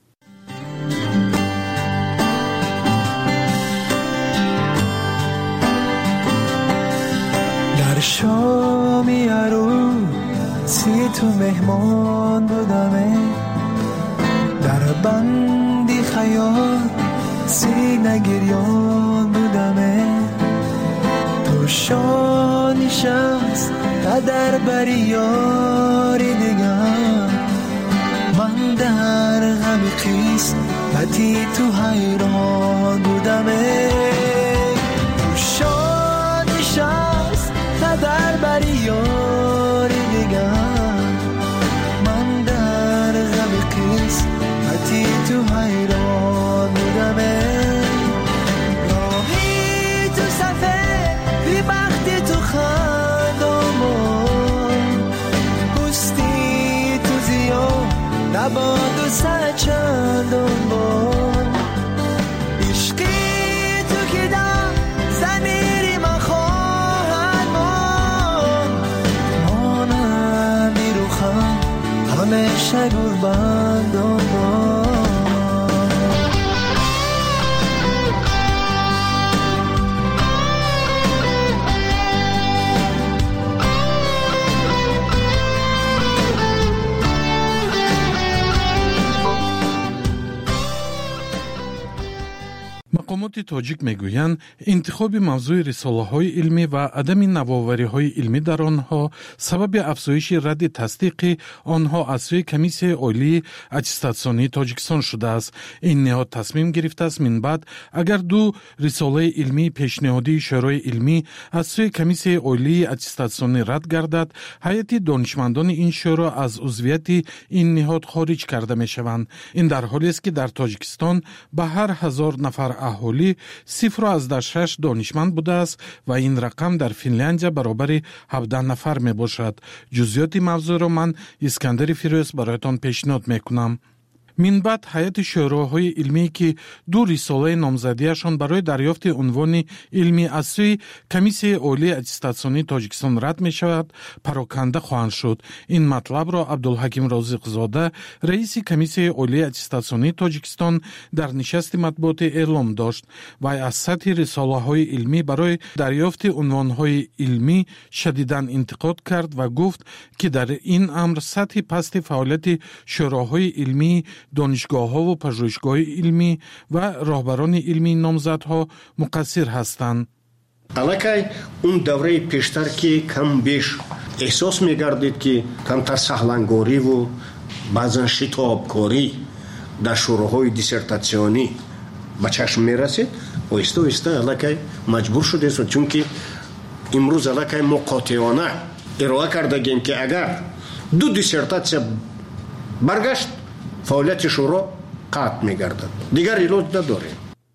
در شامی عروسی تو مهمان بودمه، در بندی خیال سینه گریان بودمه، تو شانی شمس قدر بری یاری دیگر، من در غم قسمتی تو حیران بودمه، تو شانی شمس قدر بری یاری دیگر، من در غم قسمتی تو حیران بودمه، راهی تو صفه بی بختی تو خندامون، پستی تو زیاد نباد و سر چندان بار، عشقی تو که در زمیری من خواهد مان، مانم بیروخم همیشه گربندان بار. مقامات تاجیک میگویند انتخاب موضوع رساله‌های علمی و عدم نوآوری‌های علمی در آنها سبب افزایش رد تصدیق آنها از سوی کمیسیون عالی اتستاسیونی تاجیکستان شده است. این نهاد تصمیم گرفته است من بعد اگر دو رساله علمی پیشنهادی شورای علمی از سوی کمیسیون عالی اتستاسیونی رد گردد، هیئت دانشمندان این شورا از عضویت این نهاد خارج کرده میشوند. این در حالی است که در تاجیکستان به هر هزار نفر اهالی صفر از شش دانشمند بوده است و این رقم در فنلندیا برابر هفده نفر می باشد. جزئیات موضوع را من اسکندر فیروز برایتان پیشنهاد می کنم. من بعد هیئت شوراهای علمی که دو رساله نامزدیشان برای دریافت عنوان علمی از سوی کمیسیون عالی اتستاسیونی تاجیکستان رد می شود پراکنده خواهند شد. این مطلب را عبدالحکیم رازق زاده رئیس کمیسیون عالی اتستاسیونی تاجیکستان در نشست مطبوعاتی اعلام داشت و از سطح رساله های علمی برای دریافت عنوان های علمی شدیداً انتقاد کرد و گفت که در این امر سطح پست فعالیت شوراهای علمی، دانشگاه‌ها و پژوهشگاه علمی و راهبران علمی نامزدها مقصر هستند. الکی اون دوره پیشتر که کم بیش احساس می‌گردید که کمتر سهلنگاری و بعضا شتابکاری در شوراهای دیسرتاسیونی به چشم می‌رسید و ایستا ایستا الکی مجبور شدید چون که امروز الکی مقاطعانه ارائه کردگیم که اگر دو دیسرتاسیون برگشت فعالیت شورا قطع می‌گردد. دیگر علاج نداریم.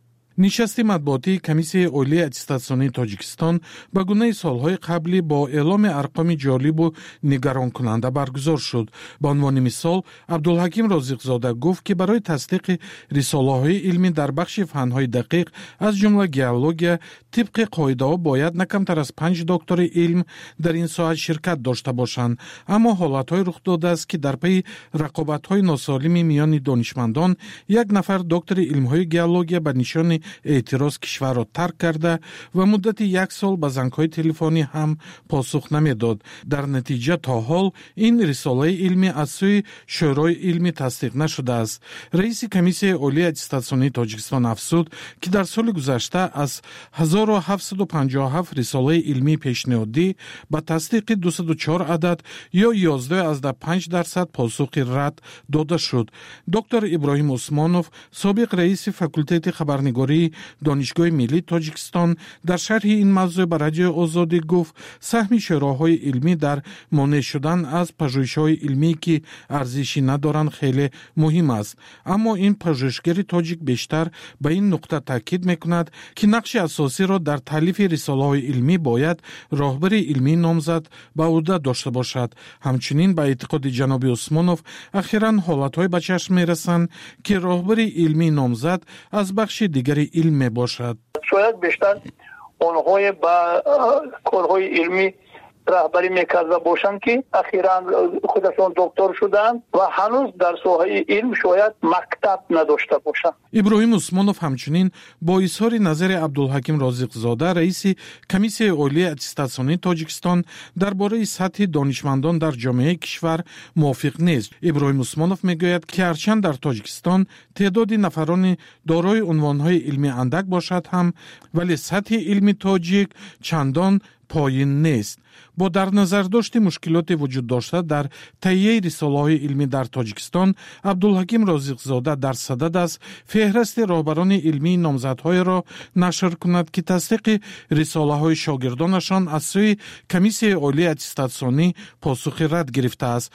نشست مطبوعاتی کمیسیون عالی اتستاسیونی تاجیکستان به گونه سالهای قبلی با اعلام ارقام جالب و نگران کننده برگزار شد. به عنوان مثال عبدالحکیم رازق زاده گفت که برای تصدیق رساله های علمی در بخش فنهای دقیق از جمله گئولوژی طبق قاعده ها باید نه کمتر از پنج دکتر علم در این ساحه شرکت داشته باشند، اما حالت های رخ داده است که در پی رقابت های ناسالم میان دانشمندان یک نفر دکتر علم های گئولوژی به نشان اعتراض کشور را ترک کرده و مدت یک سال به زنگ‌های تلفنی هم پاسخ نمیداد. در نتیجه تا حال این رساله علمی از سوی شورای علمی تصدیق نشده است. رئیس کمیسیون عالی اتستاسیونی تاجیکستان افزود که در سال گذشته از هزار و هفتصد و پنجاه و هفت رساله علمی پیشنهادی به تصدیق دویست و چهار عدد یا یازده از پنج درصد پاسخ رد داده شد. دکتر ابراهیم عثمانوف سابق رئیس فاکولته خبرنگاری دانشگاه ملی تاجیکستان در شرح این موضوع به رادیو آزادی گفت سهم شوراهای علمی در مانع شدن از پژوهش‌های علمی که ارزشی ندارند خیلی مهم است، اما این پژوهشگر تاجیک بیشتر به این نقطه تاکید میکند که نقش اساسی را در تالیف رساله‌های علمی باید راهبر علمی نامزد به عهده داشته باشد. همچنین به اعتقاد جناب عثمانوف اخیراً حالت‌های به چشم می‌رسند که راهبر علمی نامزد از بخش دیگری علم باشد. شاید بیشتر آنهای با کارهای علمی رهبری میکرده باشند که اخیراً خودشون دکتر شدند و هنوز در ساحه علم شاید مکتب نداشته باشند. ابراهیم عثمانوف همچنین با اظهار نظر عبدالحکیم رازق زاده رئیس کمیسیون عالی اتستاسیونی تاجیکستان درباره سطح دانشمندان در جامعه کشور موافق نیست. ابراهیم عثمانوف میگوید که هرچند در تاجیکستان تعداد نفران دارای عنوانهای علمی اندک باشد هم ولی سطح علمی تاجیک چندان پایین نیست. با در نظر داشت مشکلات وجود داشته در تهیه رساله‌های علمی در تاجیکستان، عبدالحکیم رازق زاده در صدد است فهرست راهبران علمی نامزدهای را نشر کند که تصدیق رساله‌های شاگردانشان از سوی کمیسیون عالی اتستاسیونی پاسخ رد گرفته است.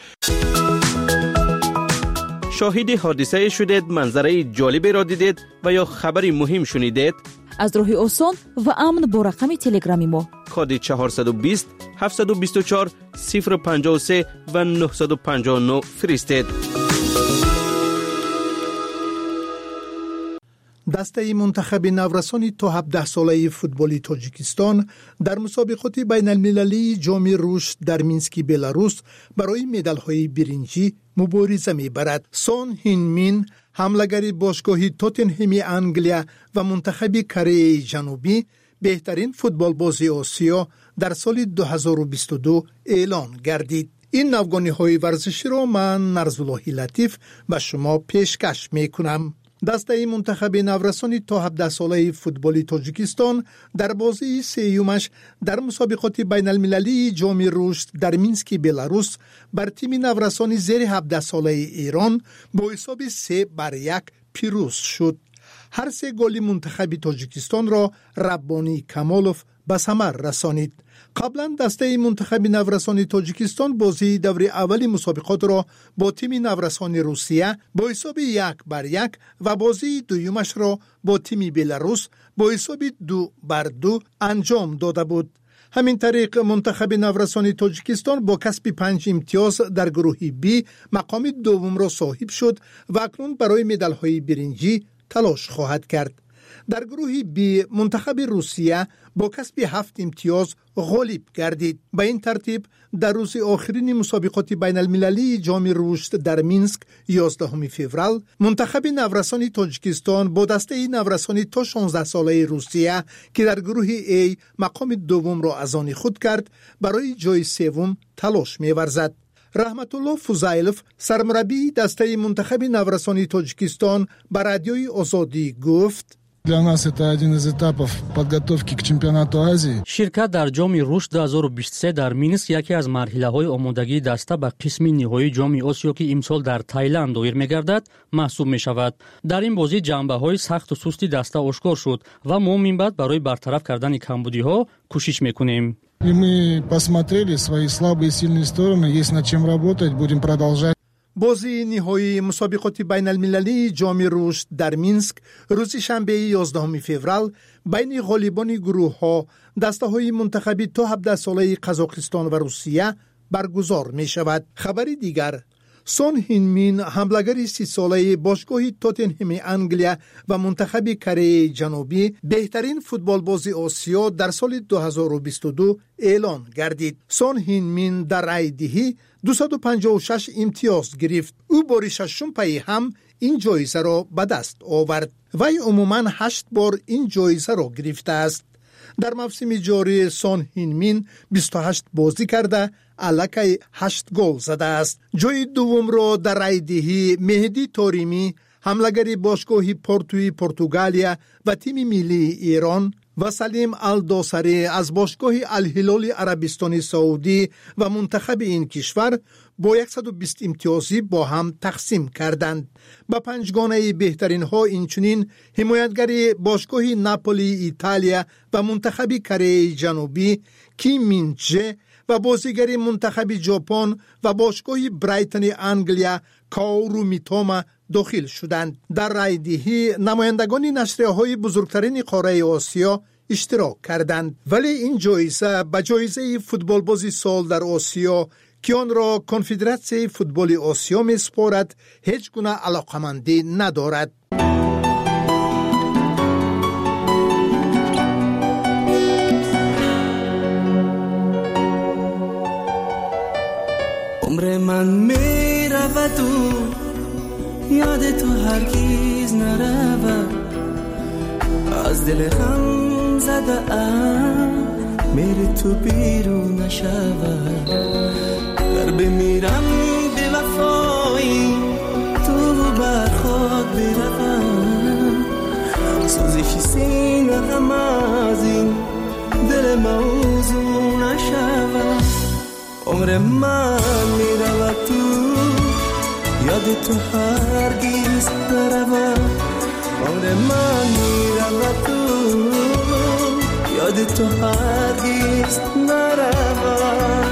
شاهد حادثه شدید، منظره جالبی را دیدید و یا خبری مهم شنیدید؟ از راه آسان و امن با رقم تلگرامی ما کد چهارصد و بیست هفتصد و بیست و چهار صفر پنجاه و سه و نهصد و پنجاه و نه فرستید. دسته منتخب نورسان تا هفده ساله فوتبال تاجیکستان در مسابقات بین المللی جام رشد در مینسک بلاروس برای مدال های برنجی مبارزه می برد. سون هین مین حمله‌گر باشگاه توتنهمی انگلیا و منتخب کره جنوبی بهترین فوتبال باز آسیا در سال دو هزار و بیست و دو اعلان گردید. این نوگانی های ورزشی را من نرزالله لطیف به شما پیشکش می کنم. دسته منتخب نورسان تا هفده ساله فوتبال تاجیکستان در بازی سیومش در مسابقات بین المللی جام رشد در مینسک بلاروس بر تیم نورسان زیر هفده ساله ایران با حساب سه بر یک پیروز شد. هر سه گل منتخب تاجیکستان را ربانی کمالوف به ثمر رسانید. قبلا دسته منتخب نورسان تاجیکستان بازی دوره اولی مسابقات را با تیم نورسان روسیه با حساب یک بر یک و بازی دویمش را با تیم بلاروس با حساب دو بر دو انجام داده بود. همین طریق منتخب نورسان تاجیکستان با کسب پنج امتیاز در گروه بی مقام دوم را صاحب شد و اکنون برای مدال‌های برنجی تلاش خواهد کرد. در گروه بی منتخب روسیه با کسب هفت امتیاز غالب گردید. به این ترتیب در روز آخرین مسابقات بین المللی جام رشد در مینسک یازدهم فوریه منتخب نورسان تاجیکستان با دسته نورسان تا شانزده ساله روسیه که در گروه A مقام دوم را از آن خود کرد برای جای سوم تلاش می‌ورزد. رحمت الله فوزایلوف سرمربی دسته منتخب نورسان تاجیکستان به رادیوی آزادی گفت: Для нас это один из этапов подготовки к чемпионату Азии. شرکت در جام رشد دو هزار و بیست و سه در مینسک یکی از مرحله‌های آمادگی دسته به قسم نهایی جام آسیا که امسال در تایلند دایر می‌گردد محسوب می‌شود. در این بازی جنبه‌های سخت و سستی دسته آشکار شد و ما من بعد برای برطرف کردن کمبودی‌ها کوشش می‌کنیم. И мы посмотрели свои слабые и сильные стороны, есть над чем работать, будем продолжать. بازی نهایی مسابقات بین المللی جام رشد در مینسک روز شنبه یازدهم فوریه بین غالبان گروه ها دسته های منتخبی تا هفده ساله قزاقستان و روسیه برگزار می شود. خبری دیگر، سون هین مین حملگر سی ساله باشگاه تاتنهم انگلیا و منتخب کره جنوبی بهترین فوتبال بازی آسیا در سال دو هزار و بیست و دو اعلان گردید. سون هین مین در رای دهی دویست و پنجاه و شش امتیاز گرفت. او بار ششم پی هم این جایزه را به دست آورد. وی عموماً هشت بار این جایزه را گرفته است. در موسم جاری سون هین مین بیست و هشت بازی کرده الکی هشت گل زده است. جای دوم را در رای دهی مهدی طاریمی حملگر باشگاه پورتوی پرتغالیا و تیم ملی ایران و سلیم الدوسری از باشگاه الهلال عربستان سعودی و منتخب این کشور با صد و بیست امتیازی با هم تقسیم کردند. با پنجگانه بهترین ها اینچنین حمایتگر باشگاه ناپولی ایتالیا و منتخب کره جنوبی کیم مینچه و بازیگر منتخب ژاپن و باشگاه برایتن انگلیا کاورو میتوما داخل شدند. در رای دهی نمایندگان نشریه‌های بزرگترین قاره آسیا اشتراک کردند، ولی این جایزه به جایزه فوتبال بازی سال در آسیا که آن را کنفدراسیون فوتبال آسیا می‌سپارد هیچ گونه علاقمندی ندارد. عمر من میرود و یاد تو هرگز نرود، از دل غم زده ام میری تو بیرون نشود. در بمیرم به وفایی تو بر خود بروم، سوزش سینه غم از این دل موضوع نشود. عمر من میرود تو یاد تو هرگز نرود. عمر من میرود تو یاد تو هرگز نرود.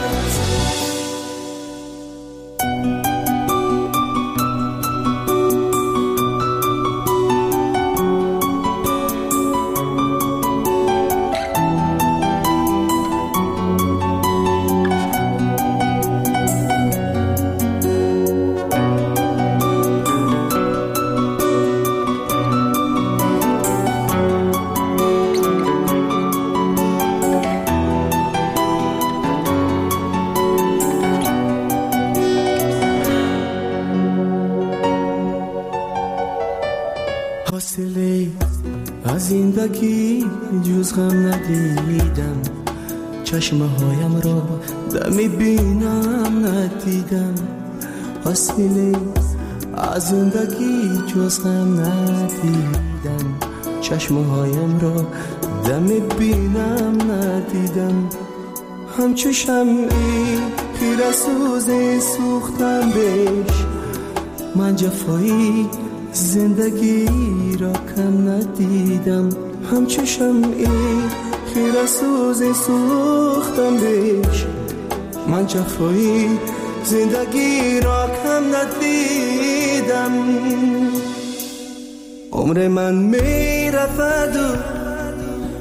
زندگی جز غم ندیدم، چشمه هایم را دمی بینم ندیدم. حاصله از زندگی جز غم ندیدم، چشمه هایم را دمی بینم ندیدم. همچو شمعی خیره سوز سوختم بهش، من جفایی زندگی را کم ندیدم. همچو شمعی خیره سوز سوختم بهش، من جفایی زندگی را کم ندیدم. عمر من می رفت و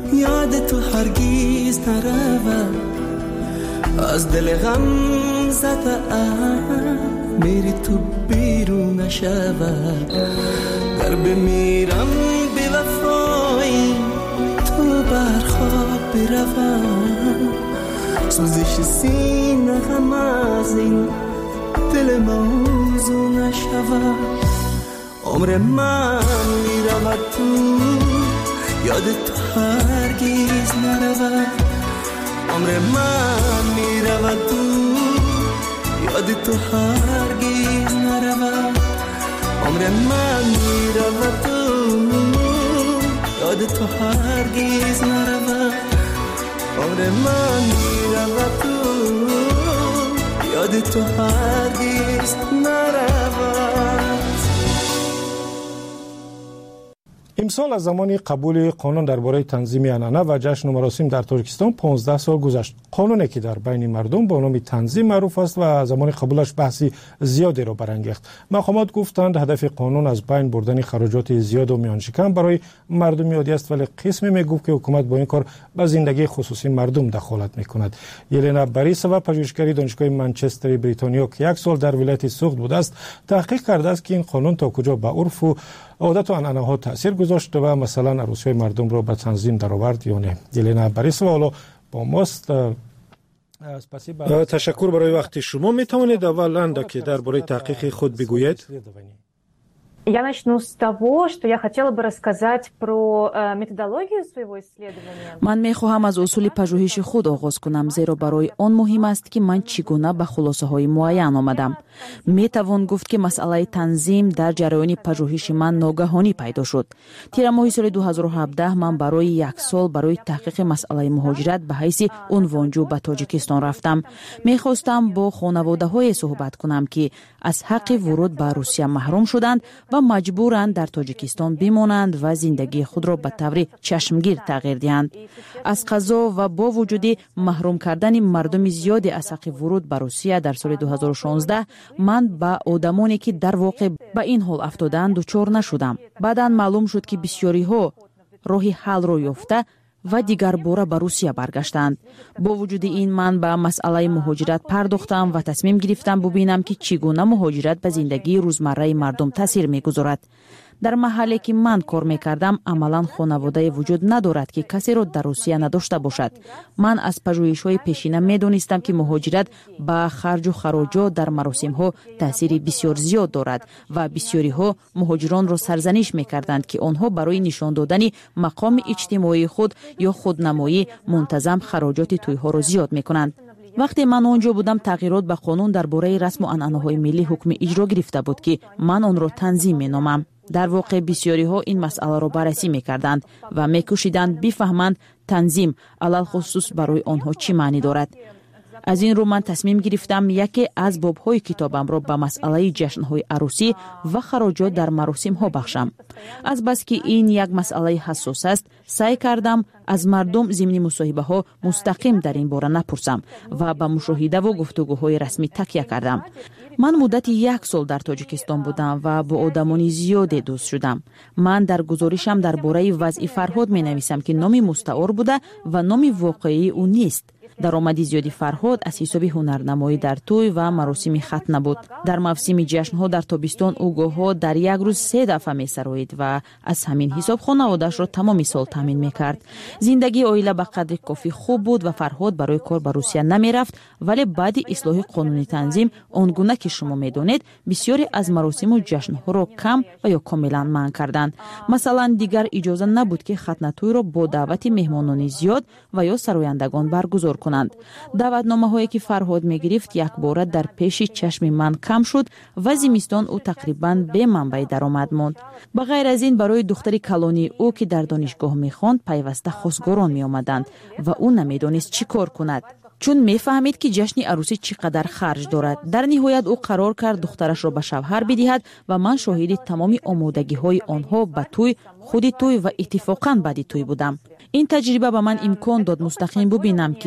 یاد تو هرگیز نرود از دل غم زده ام میری تو بیرون نشود گر بمیرم بی وفایی تو برخواب بروم سوزش سینه غم از این دل موضوع نشود عمر من میرود تو یاد تو هرگیز نرود عمر من میرود تو یاد تو هرگیز نرود عمر من میرود تو یاد تو هرگیز نرود عمر من میرود تو یاد تو هرگیز نرود. امسال از زمان قبول قانون درباره تنظیم عنعنه و جشن و مراسم در تاجیکستان پانزده سال گذشت. قانونی که در بین مردم با نام تنظیم معروف است و زمان قبولش بحثی زیادی را برانگیخت. مقامات گفتند هدف قانون از بین بردن خراجات زیاد و میان شکم برای مردم عادی است، ولی قسمی میگفت که حکومت با این کار به زندگی خصوصی مردم دخالت میکند. یلنا باریسووا پژوهشگری دانشگاه منچستر بریتانیا که یک سال در ولایت سوخت بوده است، تحقیق کرده است که این قانون تا کجا به عرف و عادت و عنعنه ها تاثیر گذاشت و مثلا عروسی مردم را به تنظیم درآورد یا نه. یلنا باریسووا حالا با ماست. تشکر برای وقت شما. می توانید اولا که درباره تحقیق خود بگویید؟ Я начну с того, что я хотела бы рассказать про методологию своего исследования. من می‌خواهم از اصول پژوهش خود آغاز کنم، زیرا برای آن مهم است که من چگونه به خلاصه‌های معین آمدم. می‌توان گفت که مسئله تنظیم در جریان پژوهش من ناگهانی پیدا شد. تیر ماه سال دو هزار و هفده من برای یک سال برای تحقیق مسئله مهاجرت به حیث عنوانجو به تاجیکستان رفتم. می‌خواستم با خانواده‌های صحبت کنم که از حق ورود به روسیه محروم شدند و مجبورند در تاجیکستان بمانند و زندگی خود را به طور چشمگیر تغییر دهند. از قضا و با وجود محروم کردن مردم زیادی از حق ورود به روسیه در سال دو هزار و شانزده من با آدمانی که در واقع به این حال افتادند دچار نشدم. بعداً معلوم شد که بسیاری ها راه حل را یافته و دیگر باره به روسیه برگشتند. با وجود این من به مسئله مهاجرت پرداختم و تصمیم گرفتم ببینم که چگونه مهاجرت به زندگی روزمره مردم تاثیر میگذارد. در محلی که من کار میکردم عملا خانواده وجود ندارد که کسی را در روسیه نداشته باشد. من از پژوهش‌های پیشینه میدونستم که مهاجرت با خرج و خراجات در مراسم ها تاثیر بسیار زیاد دارد و بسیاری ها مهاجران را سرزنش میکردند که آنها برای نشان دادن مقام اجتماعی خود یا خودنمایی منتظم خراجات توی‌ها را زیاد میکنند. وقتی من آنجا بودم تغییرات به قانون درباره رسم و عنعنه‌های ملی حکم اجرا گرفته بود که من آن را تنظیم مینامم. در واقع بسیاری ها این مسئله را بررسی میکردند و میکوشیدند بفهمند تنظیم علل خصوص برای آنها چی معنی دارد. از این رو من تصمیم گرفتم یکی از باب‌های کتابم را به مسئله جشن‌های عروسی و خراجات در مراسم‌ها بخشم. از بس که این یک مسئله حساس است، سعی کردم از مردم ضمن مصاحبه‌ها مستقیم در این باره نپرسم و به مشاهده و گفتگوهای رسمی تکیه کردم. من مدت یک سال در تاجیکستان بودم و با آدمان زیادی دوست شدم. من در گزارشم درباره وضع فرهاد می‌نویسم که نام مستعار بوده و نام واقعی او نیست. درآمد زیادی فرهاد از حساب هنرنمایی در توی و مراسم ختنه بود. در موسم جشن‌ها در تابستان او گاه‌ها در یک روز سه دفعه می‌سرایید و از همین حساب خانواده‌اش را تمام سال تامین می‌کرد. زندگی عائله به قدر کافی خوب بود و فرهاد برای کار به روسیه نمی‌رفت، ولی بعد اصلاح قانون تنظیم آنگونه که شما می‌دانید بسیاری از مراسم و جشن‌ها را کم و یا کاملا منع کردند. مثلا دیگر اجازه نبود که ختنه توی را با دعوت مهمانان زیاد و یا سرایندگان برگزار کنند. دعوتنامه‌هایی که فرهاد می‌گرفت یک بار در پیش چشم من کم شد و زمستان او تقریباً به منبع درآمد ماند. به غیر از این برای دختری کلانی او که در دانشگاه می‌خواند پیوسته خواستگاران می‌آمدند و او نمی‌دانست چی کار کند، چون می‌فهمید که جشن عروسی چقدر خرج دارد. در نهایت او قرار کرد دخترش را به شوهر بدهد و من شاهد تمام آمادگی‌های آنها به توی، خود توی و اتفاقاً بعد توی بودم. این تجربه به من امکان داد مستقیم ببینم که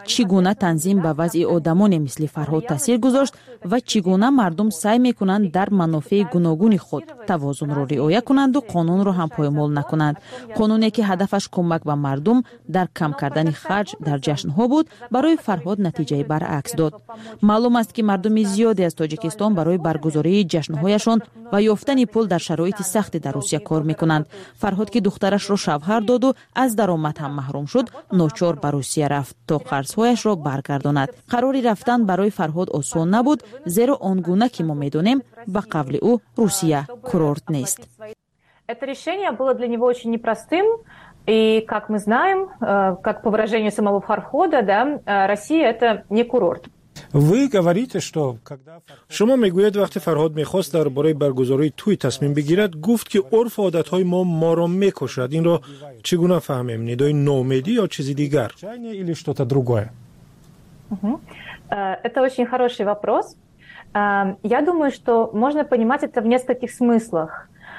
чӣ гуна танзим ба вазъи одамоне мисли Фарҳод таъсир гузошт ва чӣ гуна мардум сай мекунанд дар манофеи гуногуни худ тавозунро риоя кунанду қонунро ҳам поймол накунанд. қонуне ки ҳадафаш кӯмак ба мардум дар кам кардани харҷ дар ҷашнҳо буд, барои Фарҳод натиҷаи баръакс дод. маълум аст ки мардуми зиёде аз Тоҷикистон барои баргузории ҷашнҳояшон ва ёфтани пул дар шароити сахте дар Русия кор мекунанд. Фарҳод ки духтарашро шавҳар доду аз даромад ҳам маҳрум шуд, ночор ба Русия рафт то қарзҳояшро баргардонад. қарори рафтан барои Фарҳод осон набуд, зеро он гуна ки мо медонем, ба қавли ӯ Русия курорт нест. Это решение было для него очень непростым, и, как мы знаем, как по выражению самого Фархода, да, Россия – это не курорт. Вы говорите, что когда шумо мегӯед вақте Фарҳод мехост дар бораи баргузории туй тасмим бигирад, гуфт ки урфу одатҳои мо моро мекушад. Инро чӣ гуна фаҳмем? Нидои ноумедӣ ё чизи дигар? Или что-то другое? Это очень хороший вопрос. Я думаю, что можно понимать это в нескольких смыслах.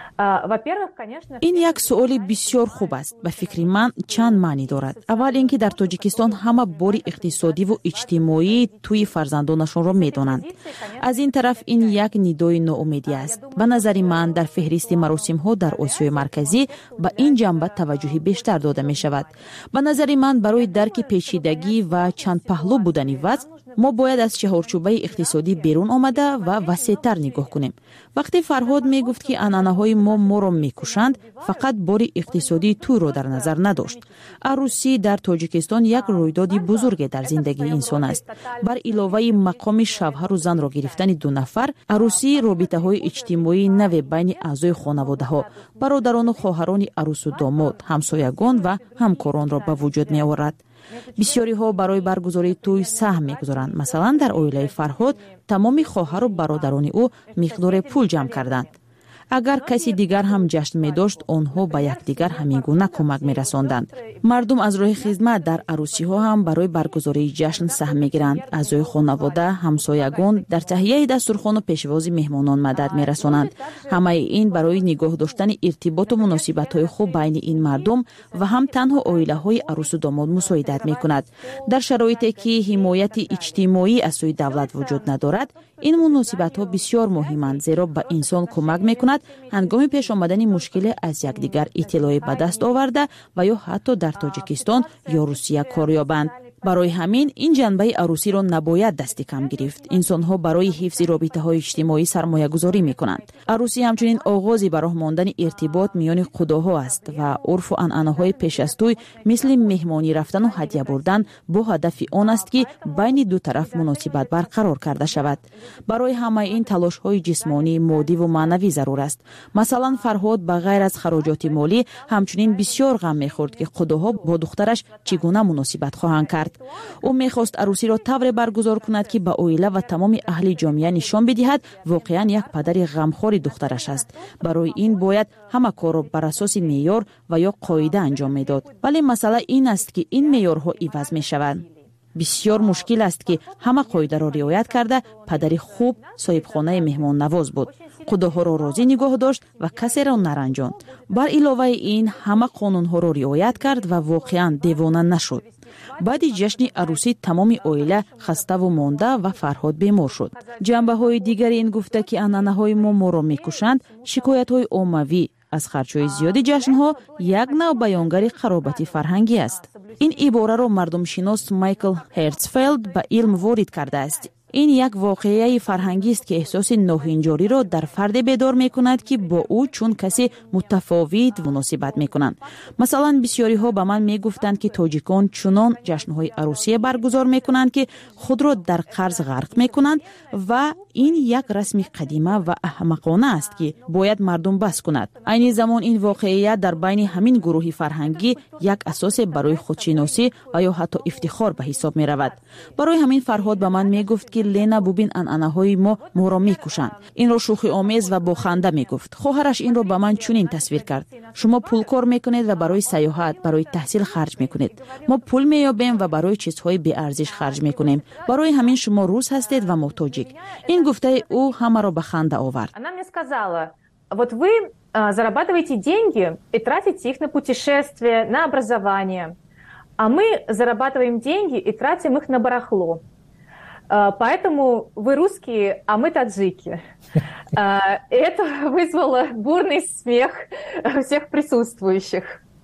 ин як суоли бисёр хуб аст. ба фикри ман чанд маънӣ дорад. аввал ин ки дар Тоҷикистон ҳама бори иқтисодиву иҷтимоии туи фарзандонашонро медонанд. аз ин тараф ин як нидои ноумедӣ аст. ба назари ман дар феҳристи маросимҳо дар Осиёи марказӣ ба ин ҷанба таваҷҷӯҳи бештар дода мешавад. ба назари ман барои дарки печидагӣ ва чандпаҳлӯ будани вазъ мо бояд аз чаҳорчӯбаи иқтисодӣ берун омада ва васеътар нигоҳ кунем. вақте Фарҳод мегуфт ки анъанаҳои мо моро мекушанд, фақат бори иқтисодии туйро дар назар надошт. арӯсӣ дар Тоҷикистон як рӯйдоди бузурге дар зиндагии инсон аст. бар иловаи мақоми шавҳару занро гирифтани ду нафар, арӯсӣ робитаҳои иҷтимоии наве байни аъзои хонаводаҳо, бародарону хоҳарони арӯсу домод, ҳамсоягон ва ҳамкоронро ба вуҷуд меорад. бисёриҳо барои баргузории туй саҳм мегузоранд. масалан, дар оилаи Фарҳод тамоми хоҳару бародарони ӯ миқдоре пул ҷамъ карданд. агар каси дигар ҳам ҷашн медошт, онҳо ба якдигар ҳамин гуна кӯмак мерасонданд. мардум аз роҳи хизмат дар арӯсиҳо ҳам барои баргузории ҷашн саҳм мегиранд. аъзои хонавода, ҳамсоягон дар таҳияи дастурхону пешвози меҳмонон мадад мерасонанд. ҳамаи ин барои нигоҳ доштани иртиботу муносибатҳои хуб байни ин мардум ва ҳам танҳо оилаҳои арӯсу домод мусоидат мекунад. дар шароите ки ҳимояти иҷтимоӣ аз сӯи давлат вуҷуд надорад, ин муносибатҳо бисёр муҳиманд, зеро ба инсон кӯмак мекунад ҳангоми пеш омадани мушкиле аз якдигар иттилоӣ ба даст оварда ва ё ҳатто дар Тоҷикистон ё Русия кор ёбанд. барои ҳамин ин ҷанбаи арӯсиро набояд дасти кам гирифт. инсонҳо барои ҳифзи робитаҳои иҷтимоӣ сармоягузорӣ мекунанд. арӯсӣ ҳамчунин оғози ба роҳ мондани иртибот миёни худоҳо аст ва урфу анъанаҳои пеш аз туй мисли меҳмонӣ рафтану ҳадя бурдан бо ҳадафи он аст ки байни ду тараф муносибат барқарор карда шавад. барои ҳамаи ин талошҳои ҷисмонӣ, моддиву маънавӣ зарур аст. масалан, Фарҳод ба ғайр аз хароҷоти молӣ ҳамчунин бисёр ғам мехӯрд ки худоҳо бо духтараш чӣ гуна муносибат хоҳанд кард. ӯ мехост арӯсиро тавре баргузор кунад ки ба оила ва тамоми аҳли ҷомеа нишон бидиҳад воқеан як падари ғамхори духтараш аст. барои ин бояд ҳама корро бар асоси меъёр ва ё қоида анҷом медод. вале масъала ин аст ки ин меъёрҳо иваз мешаванд. бисёр мушкил аст ки ҳама қоидаро риоят карда падари хуб соҳибхонаи меҳмоннавоз буд. худоҳоро розӣ нигоҳ дошт ва касеро наранҷонд. бар иловаи ин ҳама қонунҳоро риоят кард ва воқеан девона нашуд. баъди ҷашни арӯсӣ тамоми оила хаставу монда ва Фарҳод бемор шуд. ҷанбаҳои дигари ин гуфта ки анъанаҳои мо моро мекушанд, шикоятҳои оммавӣ аз харчҳои зиёди ҷашнҳо як навъ баёнгари қаробати фарҳангӣ аст. ин ибораро мардумшинос Майкл Херцфелд ба илм ворид кардааст. ин як воқеаи фарҳангист ки эҳсоси ноҳинҷориро дар фарде бедор мекунад ки бо ӯ чун каси мутафовит муносибат мекунанд. масалан, бисёриҳо ба ман мегуфтанд ки тоҷикон чунон ҷашнҳои арӯсия баргузор мекунанд ки худро дар қарз ғарқ мекунанд ва ин як расми қадима ва аҳмақона аст ки бояд мардум бас кунад. айни замон ин воқеия дар байни ҳамин гурӯҳи фарҳангӣ як асосе барои худшиносӣ ва ё ҳатто ифтихор ба ҳисоб меравад. барои ҳамин Фарҳод ба ман мегуфт ки Лена, бубин анъанаҳои мо моро мекушанд. инро шӯхиомез ва бо ханда мегуфт. хоҳараш инро ба ман чунин тасвир кард: шумо пулкор мекунед ва барои саёҳат, барои таҳсил харҷ мекунед. мо пул меёбем ва барои чизҳои беарзиш харҷ мекунем. барои ҳамин шумо рус ҳастед ва мо тоҷик. ин гуфтаи ӯ ҳамаро ба ханда овард. Она мне сказала: вот вы зарабатываете деньги и тратите их на путешествия, на образование. а мы зарабатываем деньги и тратим их на барахло. Поэтому вы русские, а мы таджики. Это вызвало бурный смех всех присутствующих.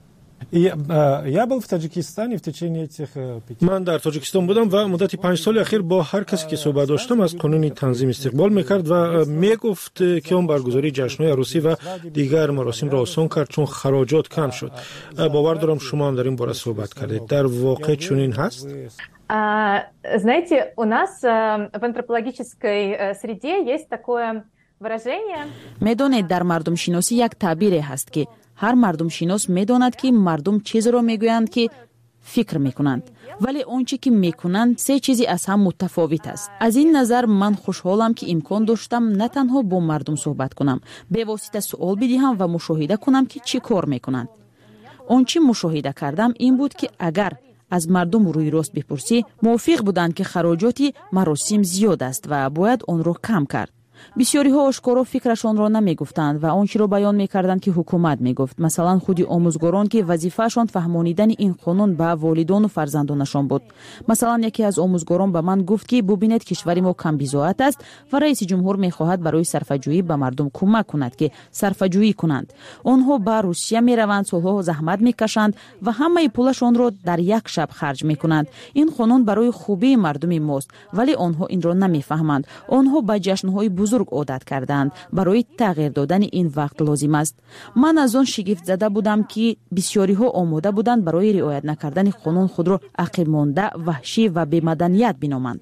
Я был в Таджикистане в течение этих пяти. من در تاجیکستان بودم و مدت پنج سال اخیر با هر کسی که صحبت داشتم از قانون تنظیم استقبال میکرد و میگفت که اون برگزاری جشن‌های عروسی و دیگر مراسم را آسان کرد چون خراجات کم شد. باور دارم شما هم در این باره صحبت کردید. در واقع چنین هست؟ Знаете, у нас в антропологической среде есть такое выражение. медонед дар мардумшиносӣ як таъбире ҳаст ки ҳар мардумшинос медонад ки мардум чизеро мегӯянд ки фикр мекунанд, вале он чӣ ки мекунанд се чизи аз ҳам мутафовит аст. аз ин назар ман хушҳолам ки имкон доштам на танҳо бо мардум суҳбат кунам, бевосита суол бидиҳам ва мушоҳида кунам ки чӣ кор мекунанд. он чӣ мушоҳида кардам ин буд ки агар аз мардум рӯи рост бипурсӣ, мувофиқ буданд ки хароҷоти маросим зиёд аст ва бояд онро кам кард. бисёриҳо ошкоро фикрашонро намегуфтанд ва он чиро баён мекарданд ки ҳукумат мегуфт. масалан худи омӯзгорон ки вазифаашон фаҳмонидани ин қонун ба волидону фарзандонашон буд. масалан яке аз омӯзгорон ба ман гуфт ки бубинед кишвари мо камбизоат аст ва раиси ҷумҳур мехоҳад барои сарфаҷӯӣ ба мардум кӯмак кунад ки сарфаҷӯӣ кунанд. онҳо ба русия мераванд, солҳо заҳмат мекашанд ва ҳамаи пулашонро дар як шаб харҷ мекунанд. ин қонун барои хубии мардуми мост, вале онҳо инро намефаҳманд. онҳо ба ҷашнҳои бузург عادت کردند. برای تغییر دادن این وقت لازم است. من از آن شگفت زده بودم که بسیاری ها آماده بودند برای رعایت نکردن قانون خود را عقب مانده، وحشی و بی‌مدنیت بینامند.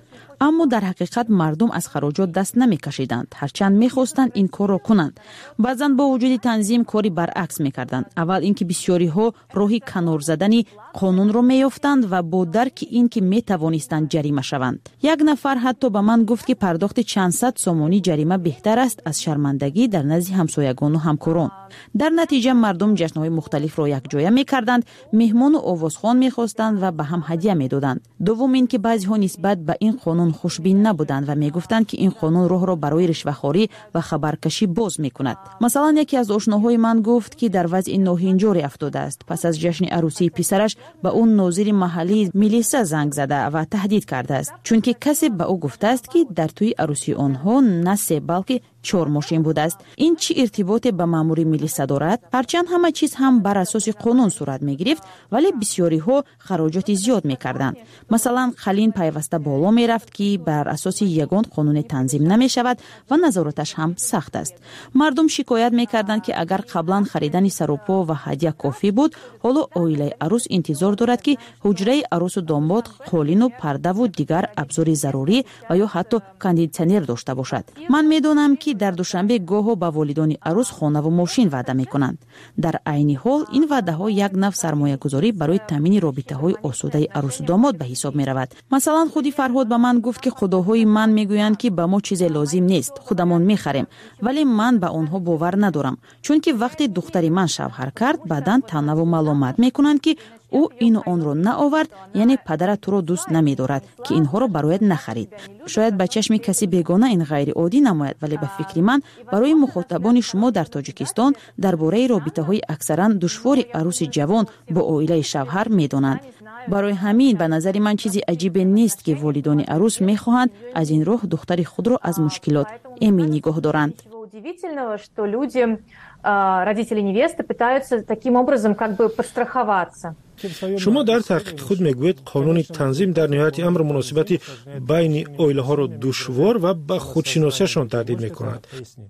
اما در حقیقت مردم از خراجات دست نمی‌کشیدند، هرچند می‌خواستند این کار را کنند. بعضاً با وجود تنظیم کاری برعکس می‌کردند. اول اینکه بسیاری‌ها راهی کنار زدن قانون را می‌یافتند و با درک اینکه می‌توانستند جریمه شوند. یک نفر حتی به من گفت که پرداخت چند صد سومانی جریمه بهتر است از شرمندگی در نزد همسایگان و همکاران. در نتیجه مردم جشن‌های مختلف را یکجا می‌کردند، مهمان و آوازخوان می‌خواستند و به هم هدیه می‌دادند. دوم اینکه بعضی‌ها نسبت به این قانون خوشبین نبودند و میگفتند که این قانون راه را برای رشوه‌خواری و خبرکشی باز میکند. مثلا یکی از آشناهای من گفت که در وضع ناهنجاری افتاده است. پس از جشن عروسی پسرش به اون ناظر محلی میلیسا زنگ زده و تهدید کرده است، چون که کسی به او گفته است که در توی عروسی آنها نه سه بلکه چهار ماشین بوده است. این چی ارتباط به مامور میلیسا دارد؟ هرچند همه چیز هم بر اساس قانون صورت میگرفت، ولی بسیاری ها خراجات زیاد میکردند. مثلا خلین پیوسته بالا میرفت که بر اساس یگان قانون تنظیم نمیشود و نظارتش هم سخت است. مردم شکایت میکردند که اگر قبلا خریدن سروپا و هدیه کافی بود، حالا عائله عروس انتظار دارد که حجره عروس و داماد قالین و پرده و دیگر ابزار ضروری و یا حتی کاندیشنر داشته باشد. من میدونم که در دوشنبه گاه با والدان عروس خانه و ماشین وعده میکنند. در عین حال این وعده ها یک نوع سرمایه گذاری برای تامین رابطه های آسوده عروس و داماد به حساب می رود. مثلا خودی فرهاد به من گفت که خداهای من میگویند که به ما چیز لازم نیست، خودمون میخریم، ولی من به آنها باور ندارم، چون که وقتی دختری من شوهر کرد بعداً تنها و ملامت میکنند که او این و آن رو نآورد، یعنی پدرت تو رو دوست نمی‌دارد که اینها رو برایت نخرید. شاید به چشم کسی بیگانه این غیر عادی نماید، ولی به فکر من برای مخاطبان شما در تاجیکستان درباره رابطه‌های اکثرا دشوار عروس جوان با عائله شوهر می‌دانند. برای همین به نظر من چیزی عجیب نیست که والدان عروس می‌خواهند از این راه دختر خود را از مشکلات امن نگاه دارند. Удивительного, что люди, родители невесты, пытаются таким образом как бы подстраховаться. شما در تحقیق خود میگوید قانون تنظیم در نهایت امر مناسبتی بین عائله ها را دشوار و به خودشناسیشان تهدید میکند.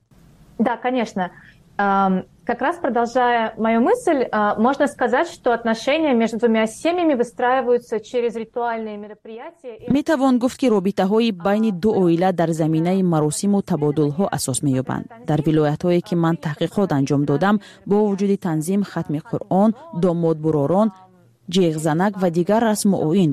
Да, конечно. Как раз продолжая мою мысль, можно сказать, что отношения между двумя семьями выстраиваются через ритуальные мероприятия. میتوان گفت که رابطه‌های بین دو عائله در زمینه مراسم و تبادل‌ها اساس می‌یابند. در ولایت‌هایی که من تحقیقات انجام دادم، با وجود تنظیم ختم قرآن، داماد براران، جیغ زنک و دیگر رسم و آیین بود.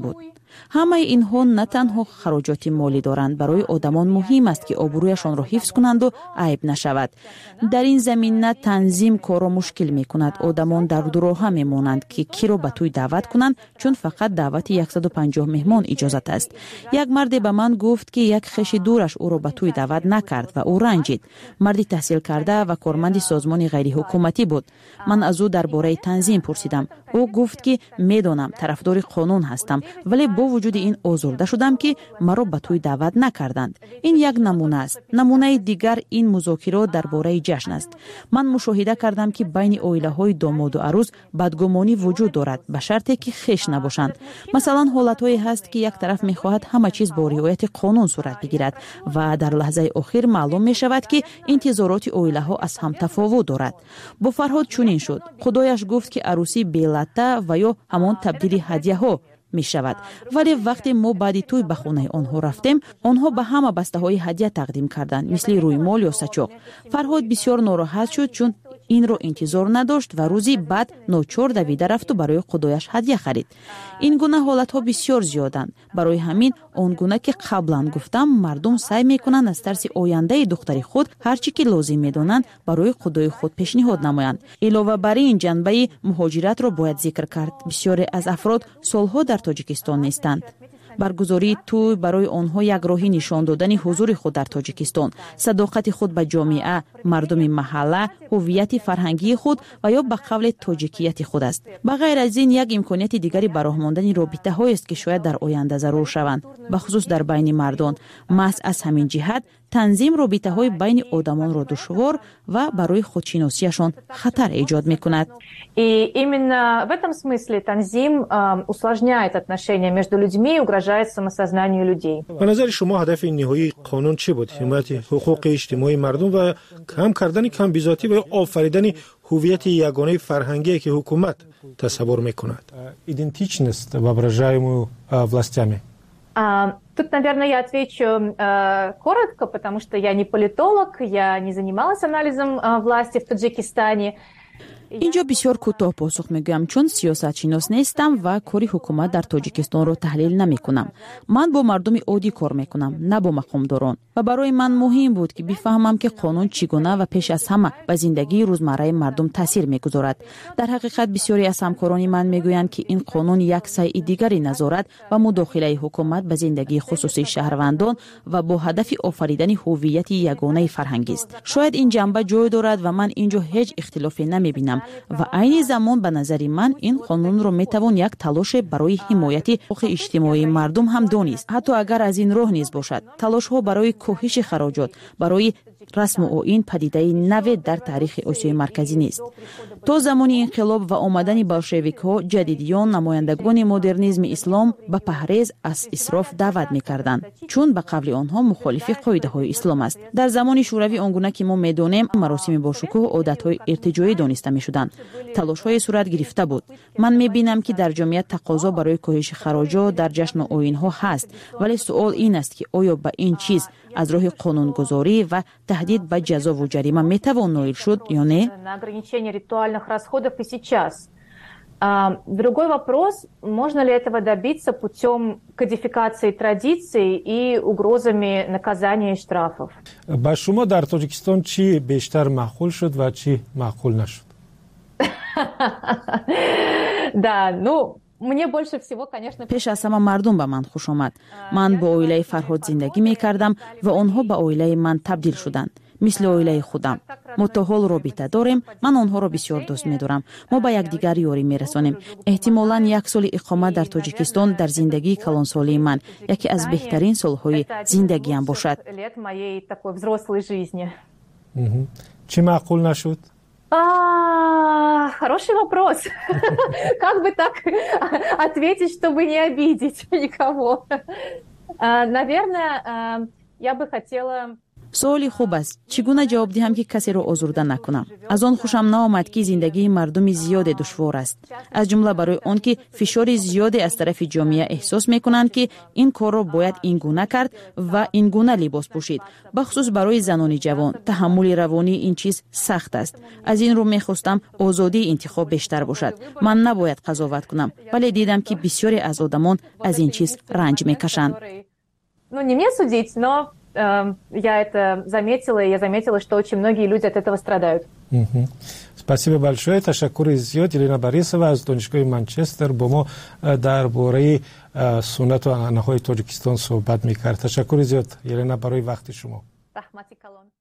ҳамаи инҳо на танҳо хароҷоти молӣ доранд, барои одамон муҳим аст ки обрӯяшонро ҳифз кунанду айб нашавад. дар ин замина танзим корро мушкил мекунад. Одамон дар дуроҳа мемонанд ки киро ба тӯй даъват кунанд, чун фақат даъвати яксаду панҷоҳ меҳмон иҷозат аст. Як марде ба ман гуфт ки як хеши дураш ӯро ба тӯй даъват накард ва ӯ ранҷид. марди таҳсил карда ва корманди созмони ғайриҳукуматӣ буд. ман аз ӯ дар бораи танзим пурсидам. ӯ гуфт ки медонам тарафдори қонун ҳастам, вале бо вуҷуди ин озурда шудам ки маро ба тӯй даъват накарданд. ин як намуна аст. намунаи дигар ин музокирот дар бораи ҷашн аст. ман мушоҳида кардам ки байни оилаҳои домоду арӯз бадгумонӣ вуҷуд дорад, ба шарте ки хеш набошанд. масалан ҳолатҳое ҳаст ки як тараф мехоҳад ҳама чиз бо риояти қонун сурат бигирад ва дар лаҳзаи охир маълум мешавад ки интизороти оилаҳо аз ҳам тафовут дорад. бо Фарҳод чунин шуд. худояш гуфт ки арӯси белатта ва ё ҳамон табдили ҳадияҳо мешавад. вале вақте мо баъди тӯй ба хонаи онҳо рафтем, онҳо ба ҳама бастаҳои ҳадия тақдим карданд, мисли рӯймол ё сачоқ. Фарҳод бисёр нороҳат шуд, чун инро интизор надошт ва рӯзи баъд ночор давида рафту барои худояш ҳадия харид. ин гуна ҳолатҳо бисёр зиёданд. барои ҳамин он гуна ки қаблан гуфтам, мардум сай мекунанд аз тарси ояндаи духтари худ ҳар чӣ ки лозим медонанд барои худои худ пешниҳод намоянд. илова бар ин ҷанбаи муҳоҷиратро бояд зикр кард. бисёре аз афрод солҳо дар Тоҷикистон нестанд. баргузории тӯй барои онҳо як роҳи нишон додани ҳузури худ дар Тоҷикистон, садоқати худ ба ҷомеа, мардуми маҳалла, ҳуввияти фарҳангии худ ва ё ба қавле тоҷикияти худ аст. ба ғайр аз ин як имконияти дигари бароҳмондани робитаҳоест ки шояд дар оянда зарур шаванд, бахусус дар байни мардон. маҳз аз ҳамин ҷиҳат танзим робитаҳои байни одамонро душвор ва барои худшиносияшон хатар эҷод мекунад. И именно в этом смысле танзим э, усложняет отношения между людьми и угрожает самосознанию людей. ба назари шумо ҳадафи ниҳоии қонун чӣ буд? ҳимояти ҳуқуқи иҷтимоии мардум ва кам кардани камбизотӣ ва офаридани ҳуввияти ягонаи фарҳангие ки ҳукумат тасаввур мекунад? Идентичность, воображаемую властями. А, тут, наверное, я отвечу э, коротко, потому что я не политолог, я не занималась анализом э, власти в Таджикистане. инҷо бисёр кӯтоҳ посух мегӯям, чун сиёсатшинос нестам ва кори ҳукумат дар Тоҷикистонро таҳлил намекунам. ман бо мардуми оддӣ кор мекунам, на бо мақомдорон. ва барои ман муҳим буд ки бифаҳмам ки қонун чӣ гуна ва пеш аз ҳама ба зиндагии рӯзмарраи мардум таъсир мегузорад. дар ҳақиқат бисёре аз ҳамкорони ман мегӯянд ки ин қонун як сайъи дигари назорат ва мудохилаи ҳукумат ба зиндагии хусусии шаҳрвандон ва бо ҳадафи офаридани ҳуввияти ягонаи фарҳангист. шояд ин ҷанба ҷой дорад ва ман инҷо ҳеҷ ихтилофе намебинам. ва айни замон ба назари ман ин қонунро метавон як талоше барои ҳимояти ҳуқуқи иҷтимоии мардум ҳам донист, ҳатто агар аз ин роҳ низ бошад. талошҳо барои коҳиши хароҷот, барои расму оин падидаи наве дар таърихи осиёи марказӣ нест. то замони инқилоб ва омадани болшевикҳо ҷадидиён, намояндагони модернизми ислом ба паҳрез аз исроф даъват мекарданд, чун ба қавли онҳо мухолифи қоидаҳои ислом аст. дар замони шӯравӣ он гуна ки мо медонем, маросими бошукӯҳ одатҳои иртиҷоӣ дониста мешуданд. талошҳое сурат гирифта буд. ман мебинам ки дар ҷомеа тақозо барои коҳиши хароҷот дар ҷашну оинҳо ҳаст, вале суол ин аст ки оё ба ин чиз аз роҳи қонунгузорӣ ва таҳдид ба ҷазову ҷарима метавон ноил шуд ё не? На ограничение ритуальных расходов и сейчас. А, другой вопрос, можно ли этого добиться путем кодификации традиций и угрозами наказания и штрафов? ба шумо дар Тоҷикистон чӣ бештар маъқул шуд ва чӣ маъқул нашуд? Да, ну мне больше всего, конечно... пеш аз ҳама мардум ба ман хуш омад. ман бо оилаи Фарҳод зиндагӣ мекардам ва онҳо ба оилаи ман табдил шуданд, мисли оилаи худам. мо то ҳол робита дорем, ман онҳоро бисёр дӯст медорам. мо ба якдигар ёрӣ мерасонем. эҳтимолан як соли иқомат дар Тоҷикистон дар зиндагии калонсолии ман яке аз беҳтарин солҳои зиндагиам бошад. Лет моей такой взрослой жизни. Чӣ маъқул нашуд? А, хороший вопрос. Как бы так ответить, чтобы не обидеть никого? Наверное, я бы хотела... سوالی خوب است. چگونه جواب دهم که کسی را آزرده نکنم؟ از آن خوشم نآمد که زندگی مردم زیاد دشوار است. از جمله برای آن که فشار زیاد از طرف جامعه احساس میکنند که این کار را باید این گونه کرد و این گونه لباس پوشید. بخصوص برای زنان جوان تحمل روانی این چیز سخت است. از این رو میخواستم آزادی انتخاب بیشتر باشد. من نباید قضاوت کنم، ولی دیدم که بسیاری از آدمان از این چیز رنج میکشند. Ну, не мне судить, но э, я это заметила, и я заметила, что очень многие люди от этого страдают. Спасибо большое. تشکر زیاد. یلنا باریسова از دانشگاه منچستر با ما درباره سنت و عنعنه‌های تاجیکستان صحبت می‌کرد. تشکر زیاد یلنا برای وقت شما. رحمتی کلان.